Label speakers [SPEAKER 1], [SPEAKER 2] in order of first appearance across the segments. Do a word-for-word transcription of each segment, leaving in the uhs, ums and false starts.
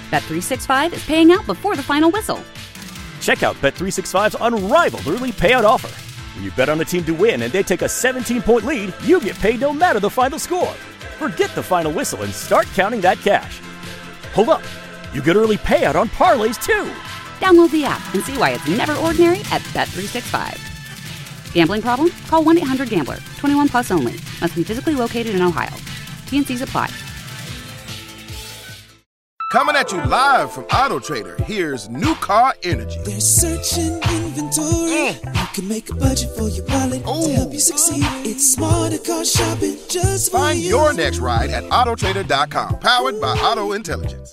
[SPEAKER 1] Bet three sixty-five is paying out before the final whistle.
[SPEAKER 2] Check out Bet three sixty-five's unrivaled early payout offer. When you bet on a team to win and they take a seventeen-point lead, you get paid no matter the final score. Forget the final whistle and start counting that cash. Hold up. You get early payout on parlays, too.
[SPEAKER 1] Download the app and see why it's never ordinary at Bet three sixty-five. Gambling problem? Call one eight hundred gambler. twenty-one plus only. Must be physically located in Ohio. T N Cs apply.
[SPEAKER 3] Coming at you live from Auto Trader, here's New Car Energy.
[SPEAKER 4] They're searching inventory. Mm. You can make a budget for your wallet Ooh. To help you succeed. It's smarter car shopping just for
[SPEAKER 3] Find
[SPEAKER 4] you.
[SPEAKER 3] your next ride at auto trader dot com. Powered by Auto Intelligence.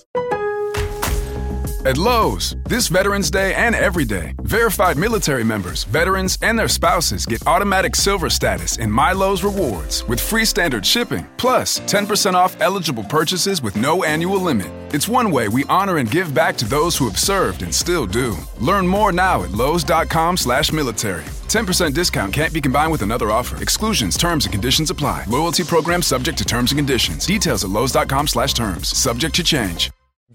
[SPEAKER 5] At Lowe's, this Veterans Day and every day, verified military members, veterans, and their spouses get automatic silver status in My Lowe's Rewards with free standard shipping, plus ten percent off eligible purchases with no annual limit. It's one way we honor and give back to those who have served and still do. Learn more now at lowes.com slash military. ten percent discount can't be combined with another offer. Exclusions, terms, and conditions apply. Loyalty program subject to terms and conditions. Details at lowes.com slash terms. Subject to change.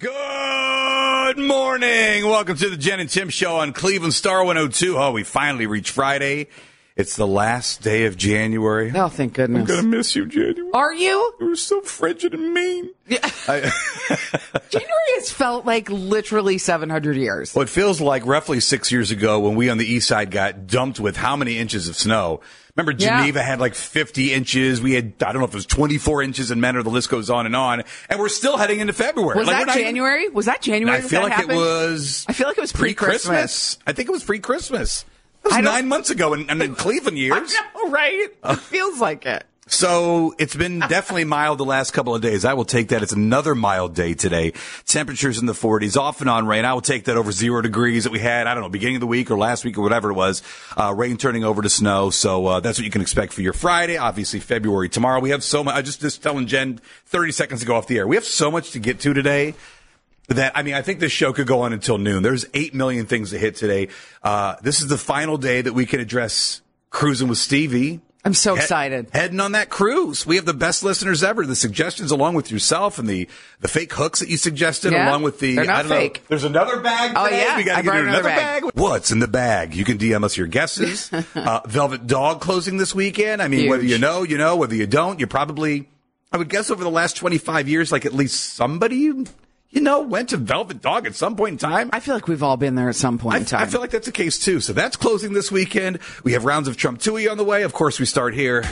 [SPEAKER 6] Good morning. Welcome to the Jen and Tim Show on Cleveland Star one oh two. Oh, we finally reached Friday. It's the last day of January.
[SPEAKER 7] Oh, thank goodness.
[SPEAKER 6] I'm going to miss you, January.
[SPEAKER 7] Are you?
[SPEAKER 6] You were so frigid and mean.
[SPEAKER 7] Yeah.
[SPEAKER 6] I,
[SPEAKER 7] January has felt like literally seven hundred years.
[SPEAKER 6] Well, it feels like roughly six years ago when we on the east side got dumped with how many inches of snow? Remember Geneva yeah. had like fifty inches. We had, I don't know if it was twenty-four inches in Menor. The list goes on and on. And we're still heading into February.
[SPEAKER 7] Was
[SPEAKER 6] like,
[SPEAKER 7] that January? Even, was that January?
[SPEAKER 6] I feel like
[SPEAKER 7] happened?
[SPEAKER 6] it was.
[SPEAKER 7] I feel like it was pre-Christmas.
[SPEAKER 6] I think it was pre-Christmas. It was nine months ago in, in Cleveland years.
[SPEAKER 7] I know, right? It feels like it.
[SPEAKER 6] So it's been definitely mild the last couple of days. I will take that. It's another mild day today. Temperatures in the forties, off and on rain. I will take that over zero degrees that we had, I don't know, beginning of the week or last week or whatever it was. Uh, rain turning over to snow. So uh, that's what you can expect for your Friday. Obviously, February tomorrow. We have so much. I just, just telling Jen thirty seconds ago off the air. We have so much to get to today. That, I mean, I think this show could go on until noon. There's eight million things to hit today. Uh, this is the final day that we can address Cruising with Stevie.
[SPEAKER 7] I'm so
[SPEAKER 6] He-
[SPEAKER 7] excited.
[SPEAKER 6] Heading on that cruise. We have the best listeners ever. The suggestions along with yourself and the, the fake hooks that you suggested
[SPEAKER 7] Yeah,
[SPEAKER 6] along with the,
[SPEAKER 7] they're not
[SPEAKER 6] I don't
[SPEAKER 7] fake.
[SPEAKER 6] know. There's another bag
[SPEAKER 7] Oh,
[SPEAKER 6] today.
[SPEAKER 7] yeah.
[SPEAKER 6] We got
[SPEAKER 7] I
[SPEAKER 6] to get
[SPEAKER 7] brought
[SPEAKER 6] into another
[SPEAKER 7] another
[SPEAKER 6] bag.
[SPEAKER 7] bag.
[SPEAKER 6] What's in the bag? You can D M us your guesses. uh, Velvet Dog closing this weekend. I mean,
[SPEAKER 7] Huge.
[SPEAKER 6] whether you know, you know, whether you don't, you probably, I would guess over the last twenty-five years, like at least somebody, you know, went to Velvet Dog at some point in time.
[SPEAKER 7] I feel like we've all been there at some point
[SPEAKER 6] I,
[SPEAKER 7] in time.
[SPEAKER 6] I feel like that's the case, too. So that's closing this weekend. We have rounds of Trump Tui on the way. Of course, we start here.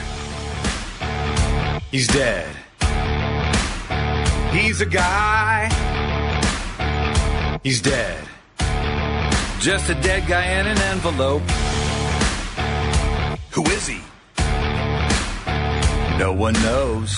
[SPEAKER 6] He's dead. He's a guy. He's dead. Just a dead guy in an envelope. Who is he? No one knows.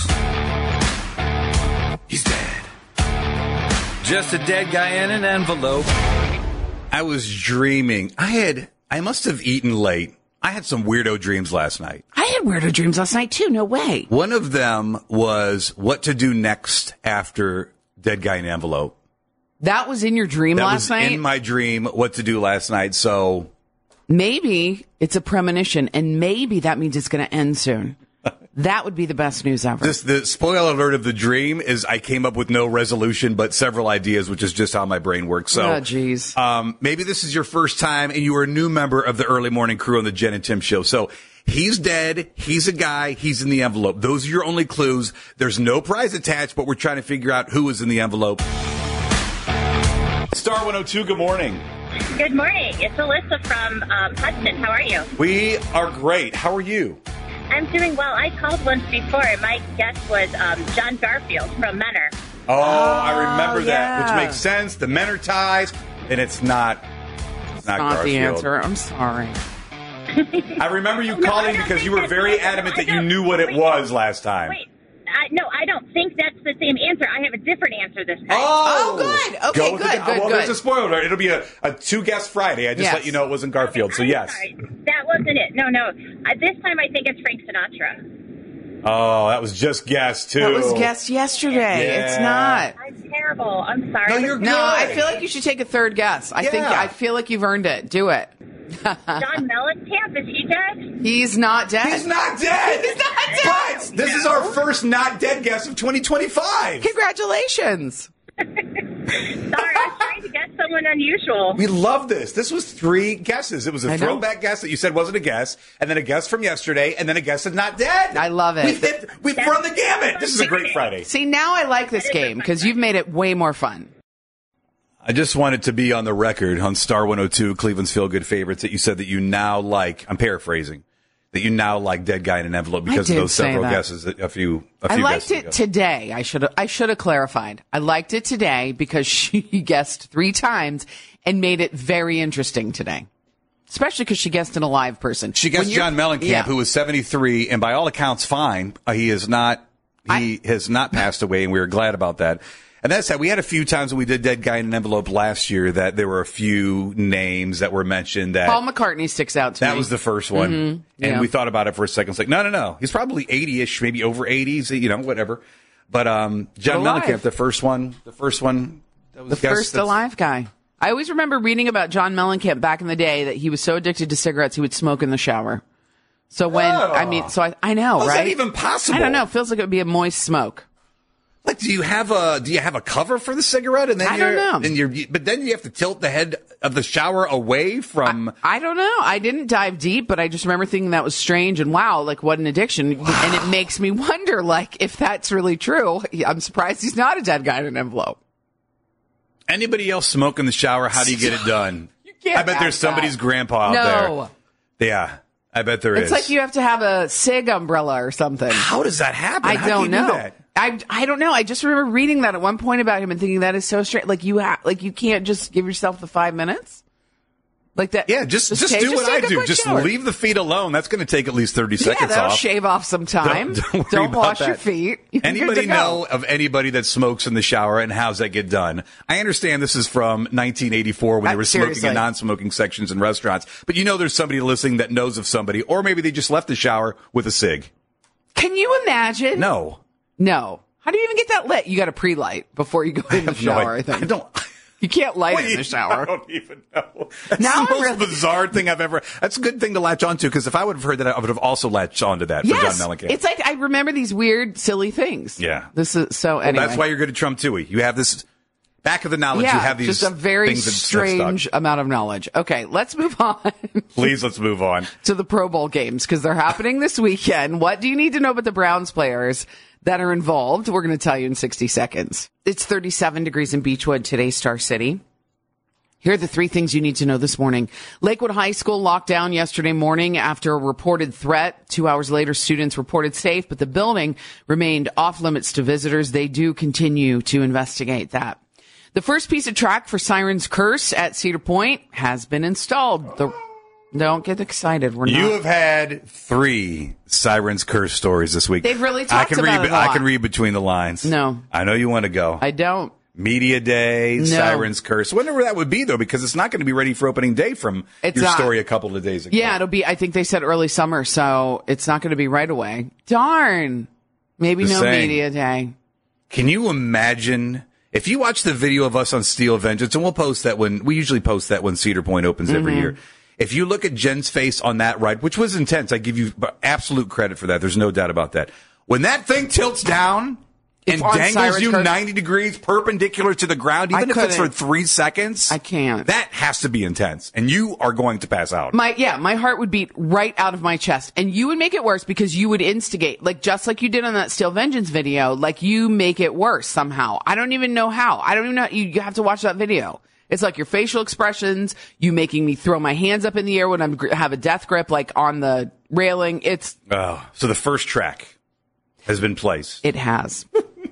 [SPEAKER 6] He's dead. Just a dead guy in an envelope. I was dreaming. I had, I must have eaten late. I had some weirdo dreams last night.
[SPEAKER 7] I had weirdo dreams last night, too. No way.
[SPEAKER 6] One of them was what to do next after dead guy in envelope.
[SPEAKER 7] That was in your dream
[SPEAKER 6] That
[SPEAKER 7] last
[SPEAKER 6] was
[SPEAKER 7] night?
[SPEAKER 6] in my dream, what to do last night. So
[SPEAKER 7] Maybe it's a premonition, and maybe that means it's going to end soon. That would be the best news ever.
[SPEAKER 6] this, the spoiler alert of the dream is I came up with no resolution, but several ideas, which is just how my brain works. So,
[SPEAKER 7] Oh, jeez.
[SPEAKER 6] um, maybe this is your first time and you are a new member of the early morning crew on the Jen and Tim show. So he's dead. He's a guy. He's in the envelope. Those are your only clues. There's no prize attached, but we're trying to figure out who is in the envelope. Star one oh two, good morning.
[SPEAKER 8] Good morning. It's Alyssa from um, Hudson. How are you?
[SPEAKER 6] We are great. How are you?
[SPEAKER 8] I'm doing well. I called once before, and my guess was um, John Garfield from Menor.
[SPEAKER 6] Oh, I remember that,
[SPEAKER 7] yeah.
[SPEAKER 6] which makes sense. The men are ties, and it's not, it's not,
[SPEAKER 7] Not the
[SPEAKER 6] Garfield.
[SPEAKER 7] answer. I'm sorry.
[SPEAKER 6] I remember you
[SPEAKER 8] No,
[SPEAKER 6] calling
[SPEAKER 8] I don't
[SPEAKER 6] because
[SPEAKER 8] think
[SPEAKER 6] you were
[SPEAKER 8] that's
[SPEAKER 6] very
[SPEAKER 8] right.
[SPEAKER 6] adamant
[SPEAKER 8] I
[SPEAKER 6] that you
[SPEAKER 8] don't-
[SPEAKER 6] knew what it
[SPEAKER 8] wait,
[SPEAKER 6] was last time.
[SPEAKER 8] Wait. I, no, I don't think that's the same answer. I have a different answer this time.
[SPEAKER 6] Oh,
[SPEAKER 7] Oh, good. Okay,
[SPEAKER 6] Go with
[SPEAKER 7] good,
[SPEAKER 6] the-
[SPEAKER 7] good,
[SPEAKER 6] Well,
[SPEAKER 7] good.
[SPEAKER 6] there's a spoiler alert. It'll be a, a two-guess Friday. I just
[SPEAKER 7] Yes.
[SPEAKER 6] let you know it wasn't Garfield, so
[SPEAKER 8] I'm
[SPEAKER 6] yes.
[SPEAKER 8] sorry. That wasn't it. No, no. Uh, this time I think it's Frank Sinatra.
[SPEAKER 6] Oh, that was just guess, too.
[SPEAKER 7] That was guessed yesterday.
[SPEAKER 6] Yeah.
[SPEAKER 7] It's not.
[SPEAKER 8] I'm terrible. I'm sorry.
[SPEAKER 6] No, you're
[SPEAKER 7] No, I
[SPEAKER 6] good.
[SPEAKER 7] feel like you should take a third guess. I think
[SPEAKER 6] Yeah.
[SPEAKER 7] I feel like you've earned it. Do it.
[SPEAKER 8] John Mellencamp, is he dead?
[SPEAKER 7] He's not dead.
[SPEAKER 6] He's not dead!
[SPEAKER 7] He's not dead!
[SPEAKER 6] But this is our first not dead guess of twenty twenty-five.
[SPEAKER 7] Congratulations.
[SPEAKER 8] Sorry, I was trying to get someone unusual.
[SPEAKER 6] We love this. This was three guesses. It was a
[SPEAKER 7] I know.
[SPEAKER 6] throwback guess that you said wasn't a guess, and then a guess from yesterday, and then a guess that's not dead.
[SPEAKER 7] I love it.
[SPEAKER 6] We've, hit, we've run the gamut. This is a great Friday.
[SPEAKER 7] See, now I like this game because you've made it way more fun.
[SPEAKER 6] I just wanted to be on the record on Star one oh two, Cleveland's Feel Good Favorites, that you said that you now like, I'm paraphrasing, that you now like Dead Guy in an Envelope because
[SPEAKER 7] I
[SPEAKER 6] of
[SPEAKER 7] did
[SPEAKER 6] those
[SPEAKER 7] say
[SPEAKER 6] several
[SPEAKER 7] that.
[SPEAKER 6] guesses. A few, a
[SPEAKER 7] I
[SPEAKER 6] few
[SPEAKER 7] liked
[SPEAKER 6] guesses
[SPEAKER 7] it
[SPEAKER 6] ago.
[SPEAKER 7] today. I should have I should have clarified. I liked it today because she guessed three times and made it very interesting today. Especially because she guessed an alive person.
[SPEAKER 6] She guessed
[SPEAKER 7] When you're-
[SPEAKER 6] John Mellencamp,
[SPEAKER 7] Yeah.
[SPEAKER 6] who was seventy-three, and by all accounts, fine. Uh, he is not. He
[SPEAKER 7] I-
[SPEAKER 6] has not passed away, and we were glad about that. And that's that. We had a few times when we did Dead Guy in an Envelope last year that there were a few names that were mentioned that
[SPEAKER 7] Paul McCartney sticks out to
[SPEAKER 6] that
[SPEAKER 7] me.
[SPEAKER 6] was the first one.
[SPEAKER 7] Mhm.
[SPEAKER 6] And
[SPEAKER 7] Yeah.
[SPEAKER 6] we thought about it for a second. It's like, no, no, no. He's probably eighty-ish, maybe over eighties, you know, whatever. But um, John
[SPEAKER 7] Alive.
[SPEAKER 6] Mellencamp, the first one, the first one. That was
[SPEAKER 7] The
[SPEAKER 6] guessed,
[SPEAKER 7] first
[SPEAKER 6] that's-
[SPEAKER 7] alive guy. I always remember reading about John Mellencamp back in the day that he was so addicted to cigarettes he would smoke in the shower. So when,
[SPEAKER 6] Oh.
[SPEAKER 7] I mean, so I, I know,
[SPEAKER 6] How's
[SPEAKER 7] right?
[SPEAKER 6] that even possible?
[SPEAKER 7] I don't know. It feels like it would be a moist smoke.
[SPEAKER 6] Like, do you have a do you have a cover for the cigarette? And then
[SPEAKER 7] I don't
[SPEAKER 6] you're,
[SPEAKER 7] know.
[SPEAKER 6] And you're, but then you have to tilt the head of the shower away from.
[SPEAKER 7] I don't know. I didn't dive deep, but I just remember thinking that was strange and wow, like what an addiction. And it makes me wonder, like, if that's really true. I'm surprised he's not a dead guy in an envelope.
[SPEAKER 6] Anybody else smoke in the shower? How do you get it done?
[SPEAKER 7] You can't
[SPEAKER 6] I bet there's
[SPEAKER 7] ask
[SPEAKER 6] somebody's
[SPEAKER 7] that.
[SPEAKER 6] grandpa out
[SPEAKER 7] No.
[SPEAKER 6] there. Yeah, I bet there is.
[SPEAKER 7] It's like you have to have a SIG umbrella or something.
[SPEAKER 6] How does that happen?
[SPEAKER 7] I
[SPEAKER 6] How do
[SPEAKER 7] don't
[SPEAKER 6] you
[SPEAKER 7] know.
[SPEAKER 6] Do that?
[SPEAKER 7] I, I don't know. I just remember reading that at one point about him and thinking that is so strange. Like you ha- like you can't just give yourself the five minutes like that.
[SPEAKER 6] Yeah, just just,
[SPEAKER 7] take-
[SPEAKER 6] do what
[SPEAKER 7] take
[SPEAKER 6] I
[SPEAKER 7] a
[SPEAKER 6] do.
[SPEAKER 7] quick
[SPEAKER 6] Just
[SPEAKER 7] shower.
[SPEAKER 6] leave the feet alone. That's going to take at least thirty
[SPEAKER 7] Yeah,
[SPEAKER 6] seconds
[SPEAKER 7] that'll
[SPEAKER 6] off.
[SPEAKER 7] shave off some time.
[SPEAKER 6] Don't, don't worry about
[SPEAKER 7] wash
[SPEAKER 6] that.
[SPEAKER 7] your feet. You're good
[SPEAKER 6] Anybody
[SPEAKER 7] to go.
[SPEAKER 6] know of anybody that smokes in the shower, and how's that get done? I understand this is from nineteen eighty-four when
[SPEAKER 7] Uh,
[SPEAKER 6] they were smoking
[SPEAKER 7] seriously.
[SPEAKER 6] in non-smoking sections in restaurants, but you know there's somebody listening that knows of somebody, or maybe they just left the shower with a cig.
[SPEAKER 7] Can you imagine?
[SPEAKER 6] No.
[SPEAKER 7] No. How do you even get that lit? You got to pre-light before you go in the
[SPEAKER 6] have no
[SPEAKER 7] shower, I
[SPEAKER 6] idea.
[SPEAKER 7] think.
[SPEAKER 6] I don't.
[SPEAKER 7] You can't light
[SPEAKER 6] What
[SPEAKER 7] it
[SPEAKER 6] do
[SPEAKER 7] in
[SPEAKER 6] you-
[SPEAKER 7] the shower.
[SPEAKER 6] I don't even know. That's
[SPEAKER 7] Now
[SPEAKER 6] the
[SPEAKER 7] I'm
[SPEAKER 6] most
[SPEAKER 7] really-
[SPEAKER 6] bizarre thing I've ever. That's a good thing to latch onto, because if I would have heard that, I would have also latched onto that
[SPEAKER 7] Yes.
[SPEAKER 6] for John Mellencamp.
[SPEAKER 7] It's like I remember these weird, silly things.
[SPEAKER 6] Yeah.
[SPEAKER 7] This is so
[SPEAKER 6] Well,
[SPEAKER 7] anyway.
[SPEAKER 6] that's why you're good at Trump Toohey. You have this back of the knowledge.
[SPEAKER 7] yeah,
[SPEAKER 6] you have these
[SPEAKER 7] just a very
[SPEAKER 6] things that- that
[SPEAKER 7] strange
[SPEAKER 6] stuck.
[SPEAKER 7] amount of knowledge. Okay, let's move on
[SPEAKER 6] Please, let's move on.
[SPEAKER 7] to the Pro Bowl games because they're happening this weekend. What do you need to know about the Browns players that are involved? We're going to tell you in sixty seconds. It's thirty-seven degrees in Beechwood, today's Star City. Here are the three things you need to know this morning. Lakewood High School locked down yesterday morning after a reported threat. Two hours later, students reported safe, but the building remained off limits to visitors. They do continue to investigate that. The first piece of track for Siren's Curse at Cedar Point has been installed. The, don't get excited. We're
[SPEAKER 6] You
[SPEAKER 7] not.
[SPEAKER 6] have had three Siren's Curse stories this week.
[SPEAKER 7] They've really
[SPEAKER 6] I
[SPEAKER 7] talked
[SPEAKER 6] can
[SPEAKER 7] about
[SPEAKER 6] read.
[SPEAKER 7] it a
[SPEAKER 6] I
[SPEAKER 7] lot.
[SPEAKER 6] can read between the lines.
[SPEAKER 7] No.
[SPEAKER 6] I know you want to go.
[SPEAKER 7] I don't.
[SPEAKER 6] Media Day,
[SPEAKER 7] No.
[SPEAKER 6] Siren's Curse, whenever that would be, though, because it's not going to be ready for opening day from
[SPEAKER 7] It's
[SPEAKER 6] your
[SPEAKER 7] not.
[SPEAKER 6] story a couple of days ago.
[SPEAKER 7] Yeah, it'll be, I think they said early summer, so it's not going to be right away. Darn. Maybe
[SPEAKER 6] Just
[SPEAKER 7] no
[SPEAKER 6] saying.
[SPEAKER 7] media day.
[SPEAKER 6] Can you imagine if you watch the video of us on Steel Vengeance, and we'll post that when we usually post that when Cedar Point opens every
[SPEAKER 7] Mm-hmm.
[SPEAKER 6] year. If you look at Jen's face on that ride, which was intense, I give you absolute credit for that. There's no doubt about that. When that thing tilts down
[SPEAKER 7] If
[SPEAKER 6] and
[SPEAKER 7] on
[SPEAKER 6] dangles
[SPEAKER 7] Siren's
[SPEAKER 6] you
[SPEAKER 7] Curse-
[SPEAKER 6] ninety degrees perpendicular to the ground,
[SPEAKER 7] I
[SPEAKER 6] even if it's for
[SPEAKER 7] couldn't.
[SPEAKER 6] three seconds,
[SPEAKER 7] I can't.
[SPEAKER 6] That has to be intense, and you are going to pass out.
[SPEAKER 7] My, yeah, my heart would beat right out of my chest. And you would make it worse because you would instigate, like just like you did on that Steel Vengeance video, like you make it worse somehow. I don't even know how. I don't even know. You, you have to watch that video. It's like your facial expressions, you making me throw my hands up in the air when I'm gr- have a death grip, like on the railing. It's,
[SPEAKER 6] Oh, so the first track has been placed.
[SPEAKER 7] it has.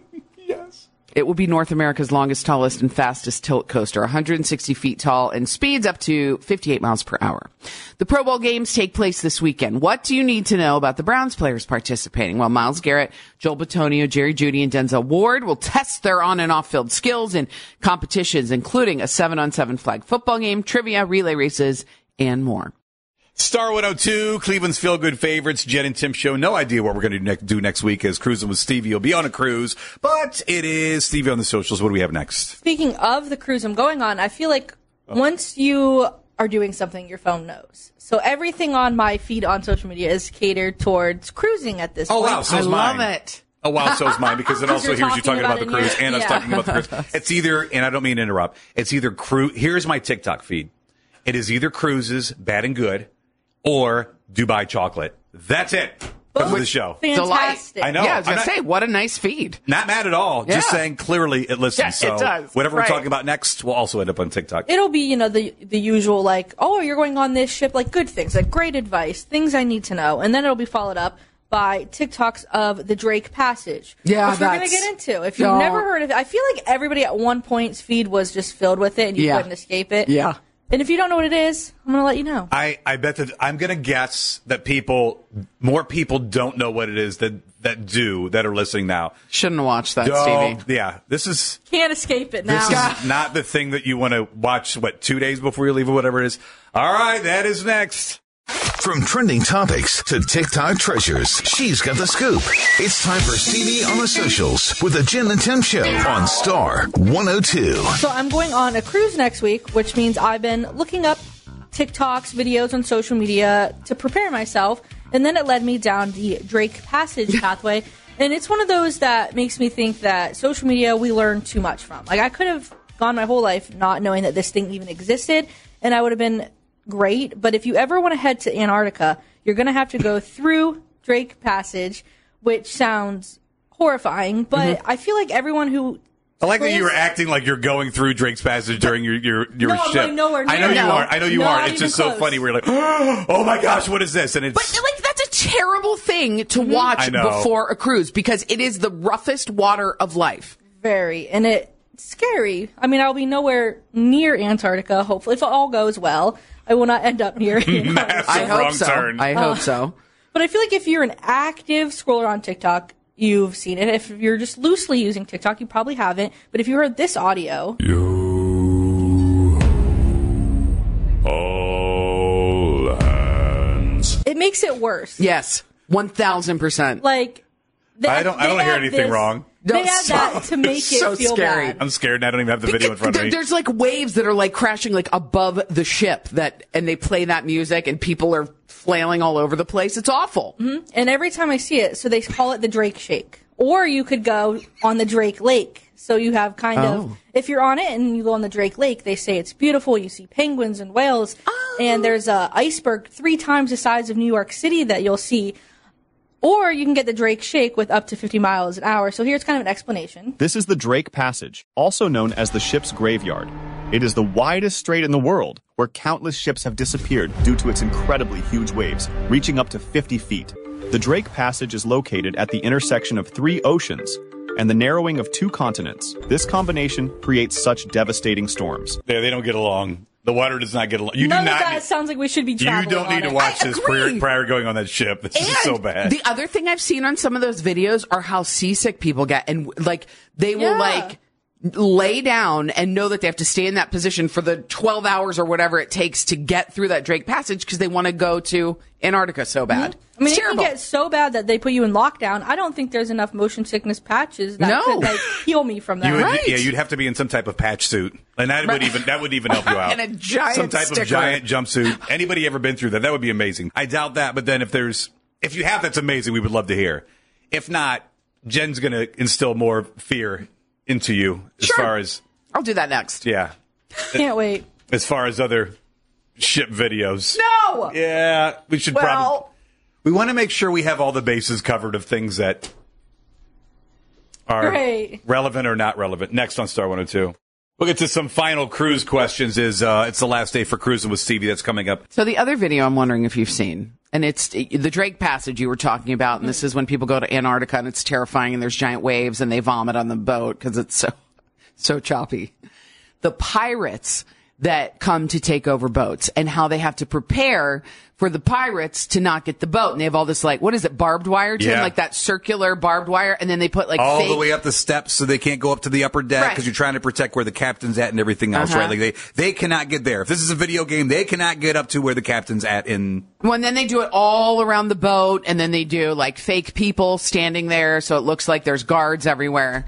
[SPEAKER 7] It will be North America's longest, tallest, and fastest tilt coaster, one hundred sixty feet tall and speeds up to fifty-eight miles per hour. The Pro Bowl games take place this weekend. What do you need to know about the Browns players participating? Well, Myles Garrett, Joel Bitonio, Jerry Jeudy, and Denzel Ward will test their on and off field skills in competitions, including a seven on seven flag football game, trivia, relay races, and more.
[SPEAKER 6] Star one oh two, Cleveland's Feel Good Favorites, Jen and Tim Show. No idea what we're going to do, ne- do next week as Cruising with Stevie will be on a cruise, but it is Stevie on the socials. What do we have next?
[SPEAKER 9] Speaking of the cruise I'm going on, I feel like once you are doing something, your phone knows. So everything on my feed on social media is catered towards cruising at this
[SPEAKER 6] Oh,
[SPEAKER 9] point.
[SPEAKER 6] wow. So
[SPEAKER 7] I
[SPEAKER 6] is
[SPEAKER 7] love
[SPEAKER 6] mine.
[SPEAKER 7] it.
[SPEAKER 6] Oh, wow, so's mine, because it also
[SPEAKER 9] you're
[SPEAKER 6] hears you talking
[SPEAKER 9] talking
[SPEAKER 6] about,
[SPEAKER 9] about
[SPEAKER 6] the
[SPEAKER 9] it in
[SPEAKER 6] cruise,
[SPEAKER 9] your-
[SPEAKER 6] and us
[SPEAKER 9] yeah.
[SPEAKER 6] talking about the cruise. It's either, and I don't mean to interrupt, it's either cruise. Here's my TikTok feed. It is either cruises, bad and good, or Dubai chocolate. That's it. Because of the show.
[SPEAKER 9] Fantastic.
[SPEAKER 6] I know.
[SPEAKER 7] Yeah, I was
[SPEAKER 6] I'm
[SPEAKER 7] going to
[SPEAKER 6] not-
[SPEAKER 7] say, what a nice feed.
[SPEAKER 6] Not mad at all.
[SPEAKER 7] Yeah.
[SPEAKER 6] Just saying clearly it listens.
[SPEAKER 7] Yeah, it
[SPEAKER 6] so
[SPEAKER 7] does.
[SPEAKER 6] whatever
[SPEAKER 7] Right.
[SPEAKER 6] we're talking about next will also end up on TikTok.
[SPEAKER 9] It'll be, you know, the the usual, like, oh, you're going on this ship, like good things, like great advice, things I need to know. And then it'll be followed up by TikToks of the Drake Passage.
[SPEAKER 7] Yeah,
[SPEAKER 9] which we're going to
[SPEAKER 7] that's-
[SPEAKER 9] get into. If you've
[SPEAKER 7] Don't-
[SPEAKER 9] never heard of it, I feel like everybody at one point's feed was just filled with it and you
[SPEAKER 7] Yeah.
[SPEAKER 9] couldn't escape it.
[SPEAKER 7] Yeah.
[SPEAKER 9] And if you don't know what it is, I'm going to let you know.
[SPEAKER 6] I, I bet that I'm going to guess that people, more people don't know what it is that, that do, that are listening now.
[SPEAKER 7] Shouldn't have watched that,
[SPEAKER 6] Don't-
[SPEAKER 7] Stevie.
[SPEAKER 6] Yeah, this is,
[SPEAKER 9] Can't escape it now.
[SPEAKER 6] this is not the thing that you want to watch, what, two days before you leave or whatever it is. All right, that is next.
[SPEAKER 10] From trending topics to TikTok treasures, she's got the scoop. It's time for Stevie on the socials with the Jen and Tim Show on Star one oh two.
[SPEAKER 9] So I'm going on a cruise next week, which means I've been looking up TikToks, videos on social media to prepare myself. And then it led me down the Drake Passage pathway. And it's one of those that makes me think that social media we learn too much from. Like, I could have gone my whole life not knowing that this thing even existed, and I would have been great. But if you ever want to head to Antarctica, you're going to have to go through Drake Passage, which sounds horrifying. But
[SPEAKER 6] Mm-hmm.
[SPEAKER 9] I feel like everyone who
[SPEAKER 6] I like that you were
[SPEAKER 9] Please.
[SPEAKER 6] acting like you're going through Drake's Passage during your your, your
[SPEAKER 9] No, I'm
[SPEAKER 6] ship.
[SPEAKER 9] going nowhere
[SPEAKER 6] I know
[SPEAKER 9] near
[SPEAKER 6] you
[SPEAKER 9] that.
[SPEAKER 6] are. I know you
[SPEAKER 9] Not
[SPEAKER 6] are. It's
[SPEAKER 9] even
[SPEAKER 6] just so
[SPEAKER 9] close.
[SPEAKER 6] funny. We're like, oh my gosh, what is this? And it's
[SPEAKER 7] But like that's a terrible thing to
[SPEAKER 9] Mm-hmm.
[SPEAKER 7] watch
[SPEAKER 6] I know.
[SPEAKER 7] before a cruise because it is the roughest water of life.
[SPEAKER 9] very, and it's scary. I mean, I'll be nowhere near Antarctica. Hopefully, if all goes well, I will not end up near Antarctica.
[SPEAKER 6] massive
[SPEAKER 7] I hope
[SPEAKER 6] wrong
[SPEAKER 7] so.
[SPEAKER 6] turn.
[SPEAKER 7] I
[SPEAKER 9] Uh,
[SPEAKER 7] hope so.
[SPEAKER 9] But I feel like if you're an active scroller on TikTok, you've seen it. If you're just loosely using TikTok, you probably haven't. But if you heard this audio,
[SPEAKER 6] all hands.
[SPEAKER 9] it makes it worse.
[SPEAKER 7] Yes, one thousand percent.
[SPEAKER 9] Like, they,
[SPEAKER 6] I don't. I
[SPEAKER 9] they
[SPEAKER 6] don't hear
[SPEAKER 9] add
[SPEAKER 6] anything
[SPEAKER 9] this-
[SPEAKER 6] wrong.
[SPEAKER 9] They
[SPEAKER 7] No,
[SPEAKER 9] add
[SPEAKER 7] so-
[SPEAKER 9] that to make it
[SPEAKER 7] so
[SPEAKER 9] feel
[SPEAKER 7] scary.
[SPEAKER 9] bad.
[SPEAKER 6] I'm scared and I don't even have the video in front of me.
[SPEAKER 7] There's like waves that are like crashing like above the ship that, and they play that music and people are flailing all over the place. It's awful.
[SPEAKER 9] Mm-hmm. And every time I see it, so they call it the Drake Shake. Or you could go on the Drake Lake. So you have kind
[SPEAKER 7] Oh.
[SPEAKER 9] of, if you're on it and you go on the Drake Lake, they say it's beautiful. You see penguins and whales.
[SPEAKER 7] Oh.
[SPEAKER 9] And there's a iceberg three times the size of New York City that you'll see. Or you can get the Drake Shake with up to fifty miles an hour. So here's kind of an explanation.
[SPEAKER 11] This is the Drake Passage, also known as the ship's graveyard. It is the widest strait in the world, where countless ships have disappeared due to its incredibly huge waves, reaching up to fifty feet. The Drake Passage is located at the intersection of three oceans and the narrowing of two continents. This combination creates such devastating storms.
[SPEAKER 6] They, they don't get along. The water does not get along. You
[SPEAKER 9] None
[SPEAKER 6] do
[SPEAKER 9] of
[SPEAKER 6] not.
[SPEAKER 9] that sounds like we should be
[SPEAKER 6] You
[SPEAKER 9] traveling
[SPEAKER 6] don't need
[SPEAKER 9] on
[SPEAKER 6] to
[SPEAKER 9] it.
[SPEAKER 6] watch
[SPEAKER 7] I
[SPEAKER 6] this
[SPEAKER 7] agree.
[SPEAKER 6] prior, prior to going on that ship. This is
[SPEAKER 7] And
[SPEAKER 6] so bad.
[SPEAKER 7] The other thing I've seen on some of those videos are how seasick people get, and like they will
[SPEAKER 9] Yeah.
[SPEAKER 7] like lay down and know that they have to stay in that position for the twelve hours or whatever it takes to get through that Drake Passage because they want to go to Antarctica so bad.
[SPEAKER 9] I mean,
[SPEAKER 7] It's
[SPEAKER 9] it can
[SPEAKER 7] terrible.
[SPEAKER 9] get so bad that they put you in lockdown. I don't think there's enough motion sickness patches that
[SPEAKER 7] No.
[SPEAKER 9] could like heal me from that.
[SPEAKER 6] You would,
[SPEAKER 7] Right.
[SPEAKER 6] Yeah, you'd have to be in some type of patch suit, and that would even that would even help you out.
[SPEAKER 7] And a giant
[SPEAKER 6] some type
[SPEAKER 7] sticker.
[SPEAKER 6] of giant jumpsuit. Anybody ever been through that? That would be amazing. I doubt that, but then if there's if you have, that's amazing. We would love to hear. If not, Jen's going to instill more fear into you as
[SPEAKER 7] Sure.
[SPEAKER 6] far as
[SPEAKER 7] I'll do that next.
[SPEAKER 6] yeah,
[SPEAKER 9] Can't wait.
[SPEAKER 6] as far as other ship videos.
[SPEAKER 7] No.
[SPEAKER 6] Yeah, we should probably.
[SPEAKER 7] Well,
[SPEAKER 6] We want to make sure we have all the bases covered of things that are
[SPEAKER 9] Great.
[SPEAKER 6] relevant or not relevant. Next on Star one oh two. We'll get to some final cruise questions. Is uh, it's the last day for cruising with Stevie that's coming up.
[SPEAKER 7] so the other video I'm wondering if you've seen, and it's the Drake Passage you were talking about, and this is when people go to Antarctica and it's terrifying and there's giant waves and they vomit on the boat because it's so so choppy. The pirates that come to take over boats and how they have to prepare for the pirates to not get the boat. And they have all this, like, what is it, barbed wire, Tim?
[SPEAKER 6] Yeah.
[SPEAKER 7] Like that circular barbed wire. And then they put, like,
[SPEAKER 6] All
[SPEAKER 7] fake...
[SPEAKER 6] the way up the steps so they can't go up to the upper deck
[SPEAKER 7] Right.
[SPEAKER 6] because you're trying to protect where the captain's at and everything else,
[SPEAKER 7] Uh-huh.
[SPEAKER 6] right? Like they, they cannot get there. If this is a video game, they cannot get up to where the captain's at in...
[SPEAKER 7] Well, and then they do it all around the boat, and then they do, like, fake people standing there, so it looks like there's guards everywhere.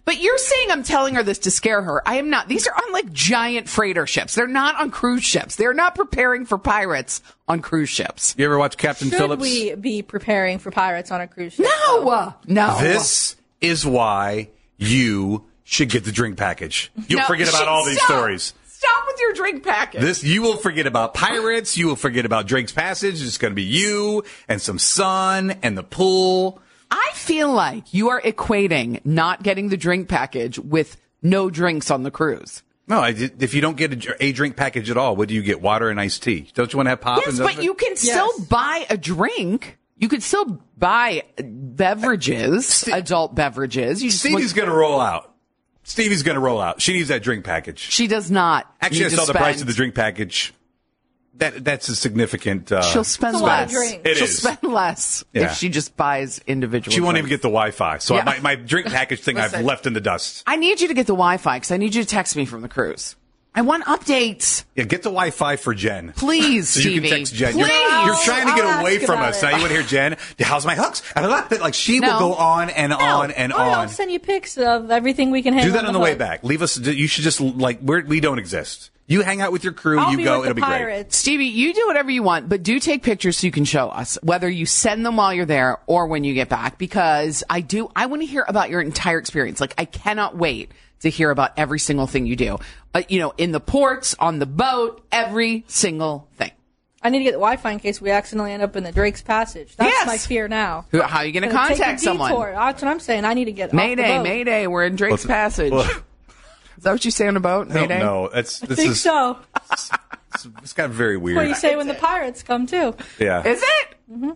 [SPEAKER 7] But you're saying I'm telling her this to scare her. I am not. These are on like giant freighter ships. They're not on cruise ships. They're not preparing for pirates on cruise ships.
[SPEAKER 6] You ever watch Captain
[SPEAKER 9] Should
[SPEAKER 6] Phillips?
[SPEAKER 9] we be preparing for pirates on a cruise ship?
[SPEAKER 7] No, uh, no.
[SPEAKER 6] This is why you should get the drink package. You'll
[SPEAKER 7] No,
[SPEAKER 6] forget about
[SPEAKER 7] shit,
[SPEAKER 6] all these
[SPEAKER 7] stop.
[SPEAKER 6] stories.
[SPEAKER 7] Stop with your drink package.
[SPEAKER 6] This you will forget about pirates. You will forget about Drake's Passage. It's going to be you and some sun and the pool.
[SPEAKER 7] I feel like you are equating not getting the drink package with no drinks on the cruise.
[SPEAKER 6] No, I did, if you don't get a, a drink package at all, what do you get? Water and iced tea. Don't you want to have pop?
[SPEAKER 7] Yes,
[SPEAKER 6] and
[SPEAKER 7] but you can
[SPEAKER 9] Yes.
[SPEAKER 7] still buy a drink. You could still buy beverages, adult beverages. You just
[SPEAKER 6] Stevie's
[SPEAKER 7] look-
[SPEAKER 6] going to roll out. Stevie's going to roll out. She needs that drink package.
[SPEAKER 7] She does not.
[SPEAKER 6] Actually,
[SPEAKER 7] need
[SPEAKER 6] I
[SPEAKER 7] to
[SPEAKER 6] saw the
[SPEAKER 7] spend.
[SPEAKER 6] price of the drink package. That that's a significant. Uh,
[SPEAKER 7] She'll spend
[SPEAKER 9] It's a lot of
[SPEAKER 7] less.
[SPEAKER 9] drinks.
[SPEAKER 6] It
[SPEAKER 7] She'll
[SPEAKER 6] is.
[SPEAKER 7] spend less
[SPEAKER 6] Yeah.
[SPEAKER 7] if she just buys individual.
[SPEAKER 6] She won't even
[SPEAKER 7] drinks.
[SPEAKER 6] get the Wi-Fi. So
[SPEAKER 7] Yeah.
[SPEAKER 6] my, my drink package thing I've
[SPEAKER 7] Listen.
[SPEAKER 6] left in the dust.
[SPEAKER 7] I need you to get the Wi-Fi because I need you to text me from the cruise. I want updates.
[SPEAKER 6] Yeah, get the Wi-Fi for Jen.
[SPEAKER 7] Please,
[SPEAKER 6] So you can
[SPEAKER 7] Stevie.
[SPEAKER 6] text Jen.
[SPEAKER 7] Please.
[SPEAKER 6] You're, you're trying to get
[SPEAKER 9] I'll
[SPEAKER 6] away
[SPEAKER 9] ask
[SPEAKER 6] from
[SPEAKER 9] about
[SPEAKER 6] us.
[SPEAKER 9] it.
[SPEAKER 6] Now you want to hear Jen? How's my hooks? Like she
[SPEAKER 7] No.
[SPEAKER 6] will go on and on and
[SPEAKER 9] Oh, I'll
[SPEAKER 6] on.
[SPEAKER 9] send you pics of everything we can hang
[SPEAKER 6] Do that on the way
[SPEAKER 9] hook.
[SPEAKER 6] back. Leave us. You should just like we're, we don't exist. You hang out with your crew.
[SPEAKER 9] I'll
[SPEAKER 6] you
[SPEAKER 9] be
[SPEAKER 6] go.
[SPEAKER 9] with
[SPEAKER 6] It'll
[SPEAKER 9] the
[SPEAKER 6] be great.
[SPEAKER 9] pirates.
[SPEAKER 7] Stevie, you do whatever you want, but do take pictures so you can show us, whether you send them while you're there or when you get back, because I do, I want to hear about your entire experience. Like, I cannot wait to hear about every single thing you do. Uh, you know, in the ports, on the boat, every single thing.
[SPEAKER 9] I need to get the Wi-Fi in case we accidentally end up in the Drake's Passage. That's
[SPEAKER 7] Yes.
[SPEAKER 9] my fear now.
[SPEAKER 7] Who, how are you going to
[SPEAKER 9] Gonna take
[SPEAKER 7] contact
[SPEAKER 9] a
[SPEAKER 7] someone?
[SPEAKER 9] detour. That's what I'm saying. I need to get off
[SPEAKER 7] Mayday,
[SPEAKER 9] the boat.
[SPEAKER 7] Mayday, we're in Drake's
[SPEAKER 6] Well,
[SPEAKER 7] Passage.
[SPEAKER 6] well-
[SPEAKER 7] Is that what you say on a boat?
[SPEAKER 6] I don't
[SPEAKER 7] Mayday?
[SPEAKER 6] know. It's
[SPEAKER 9] I
[SPEAKER 6] this
[SPEAKER 9] think
[SPEAKER 6] is
[SPEAKER 9] so.
[SPEAKER 6] it's, it's got very weird.
[SPEAKER 9] What do you say when the pirates come too?
[SPEAKER 6] Yeah.
[SPEAKER 7] Is it? Mm-hmm.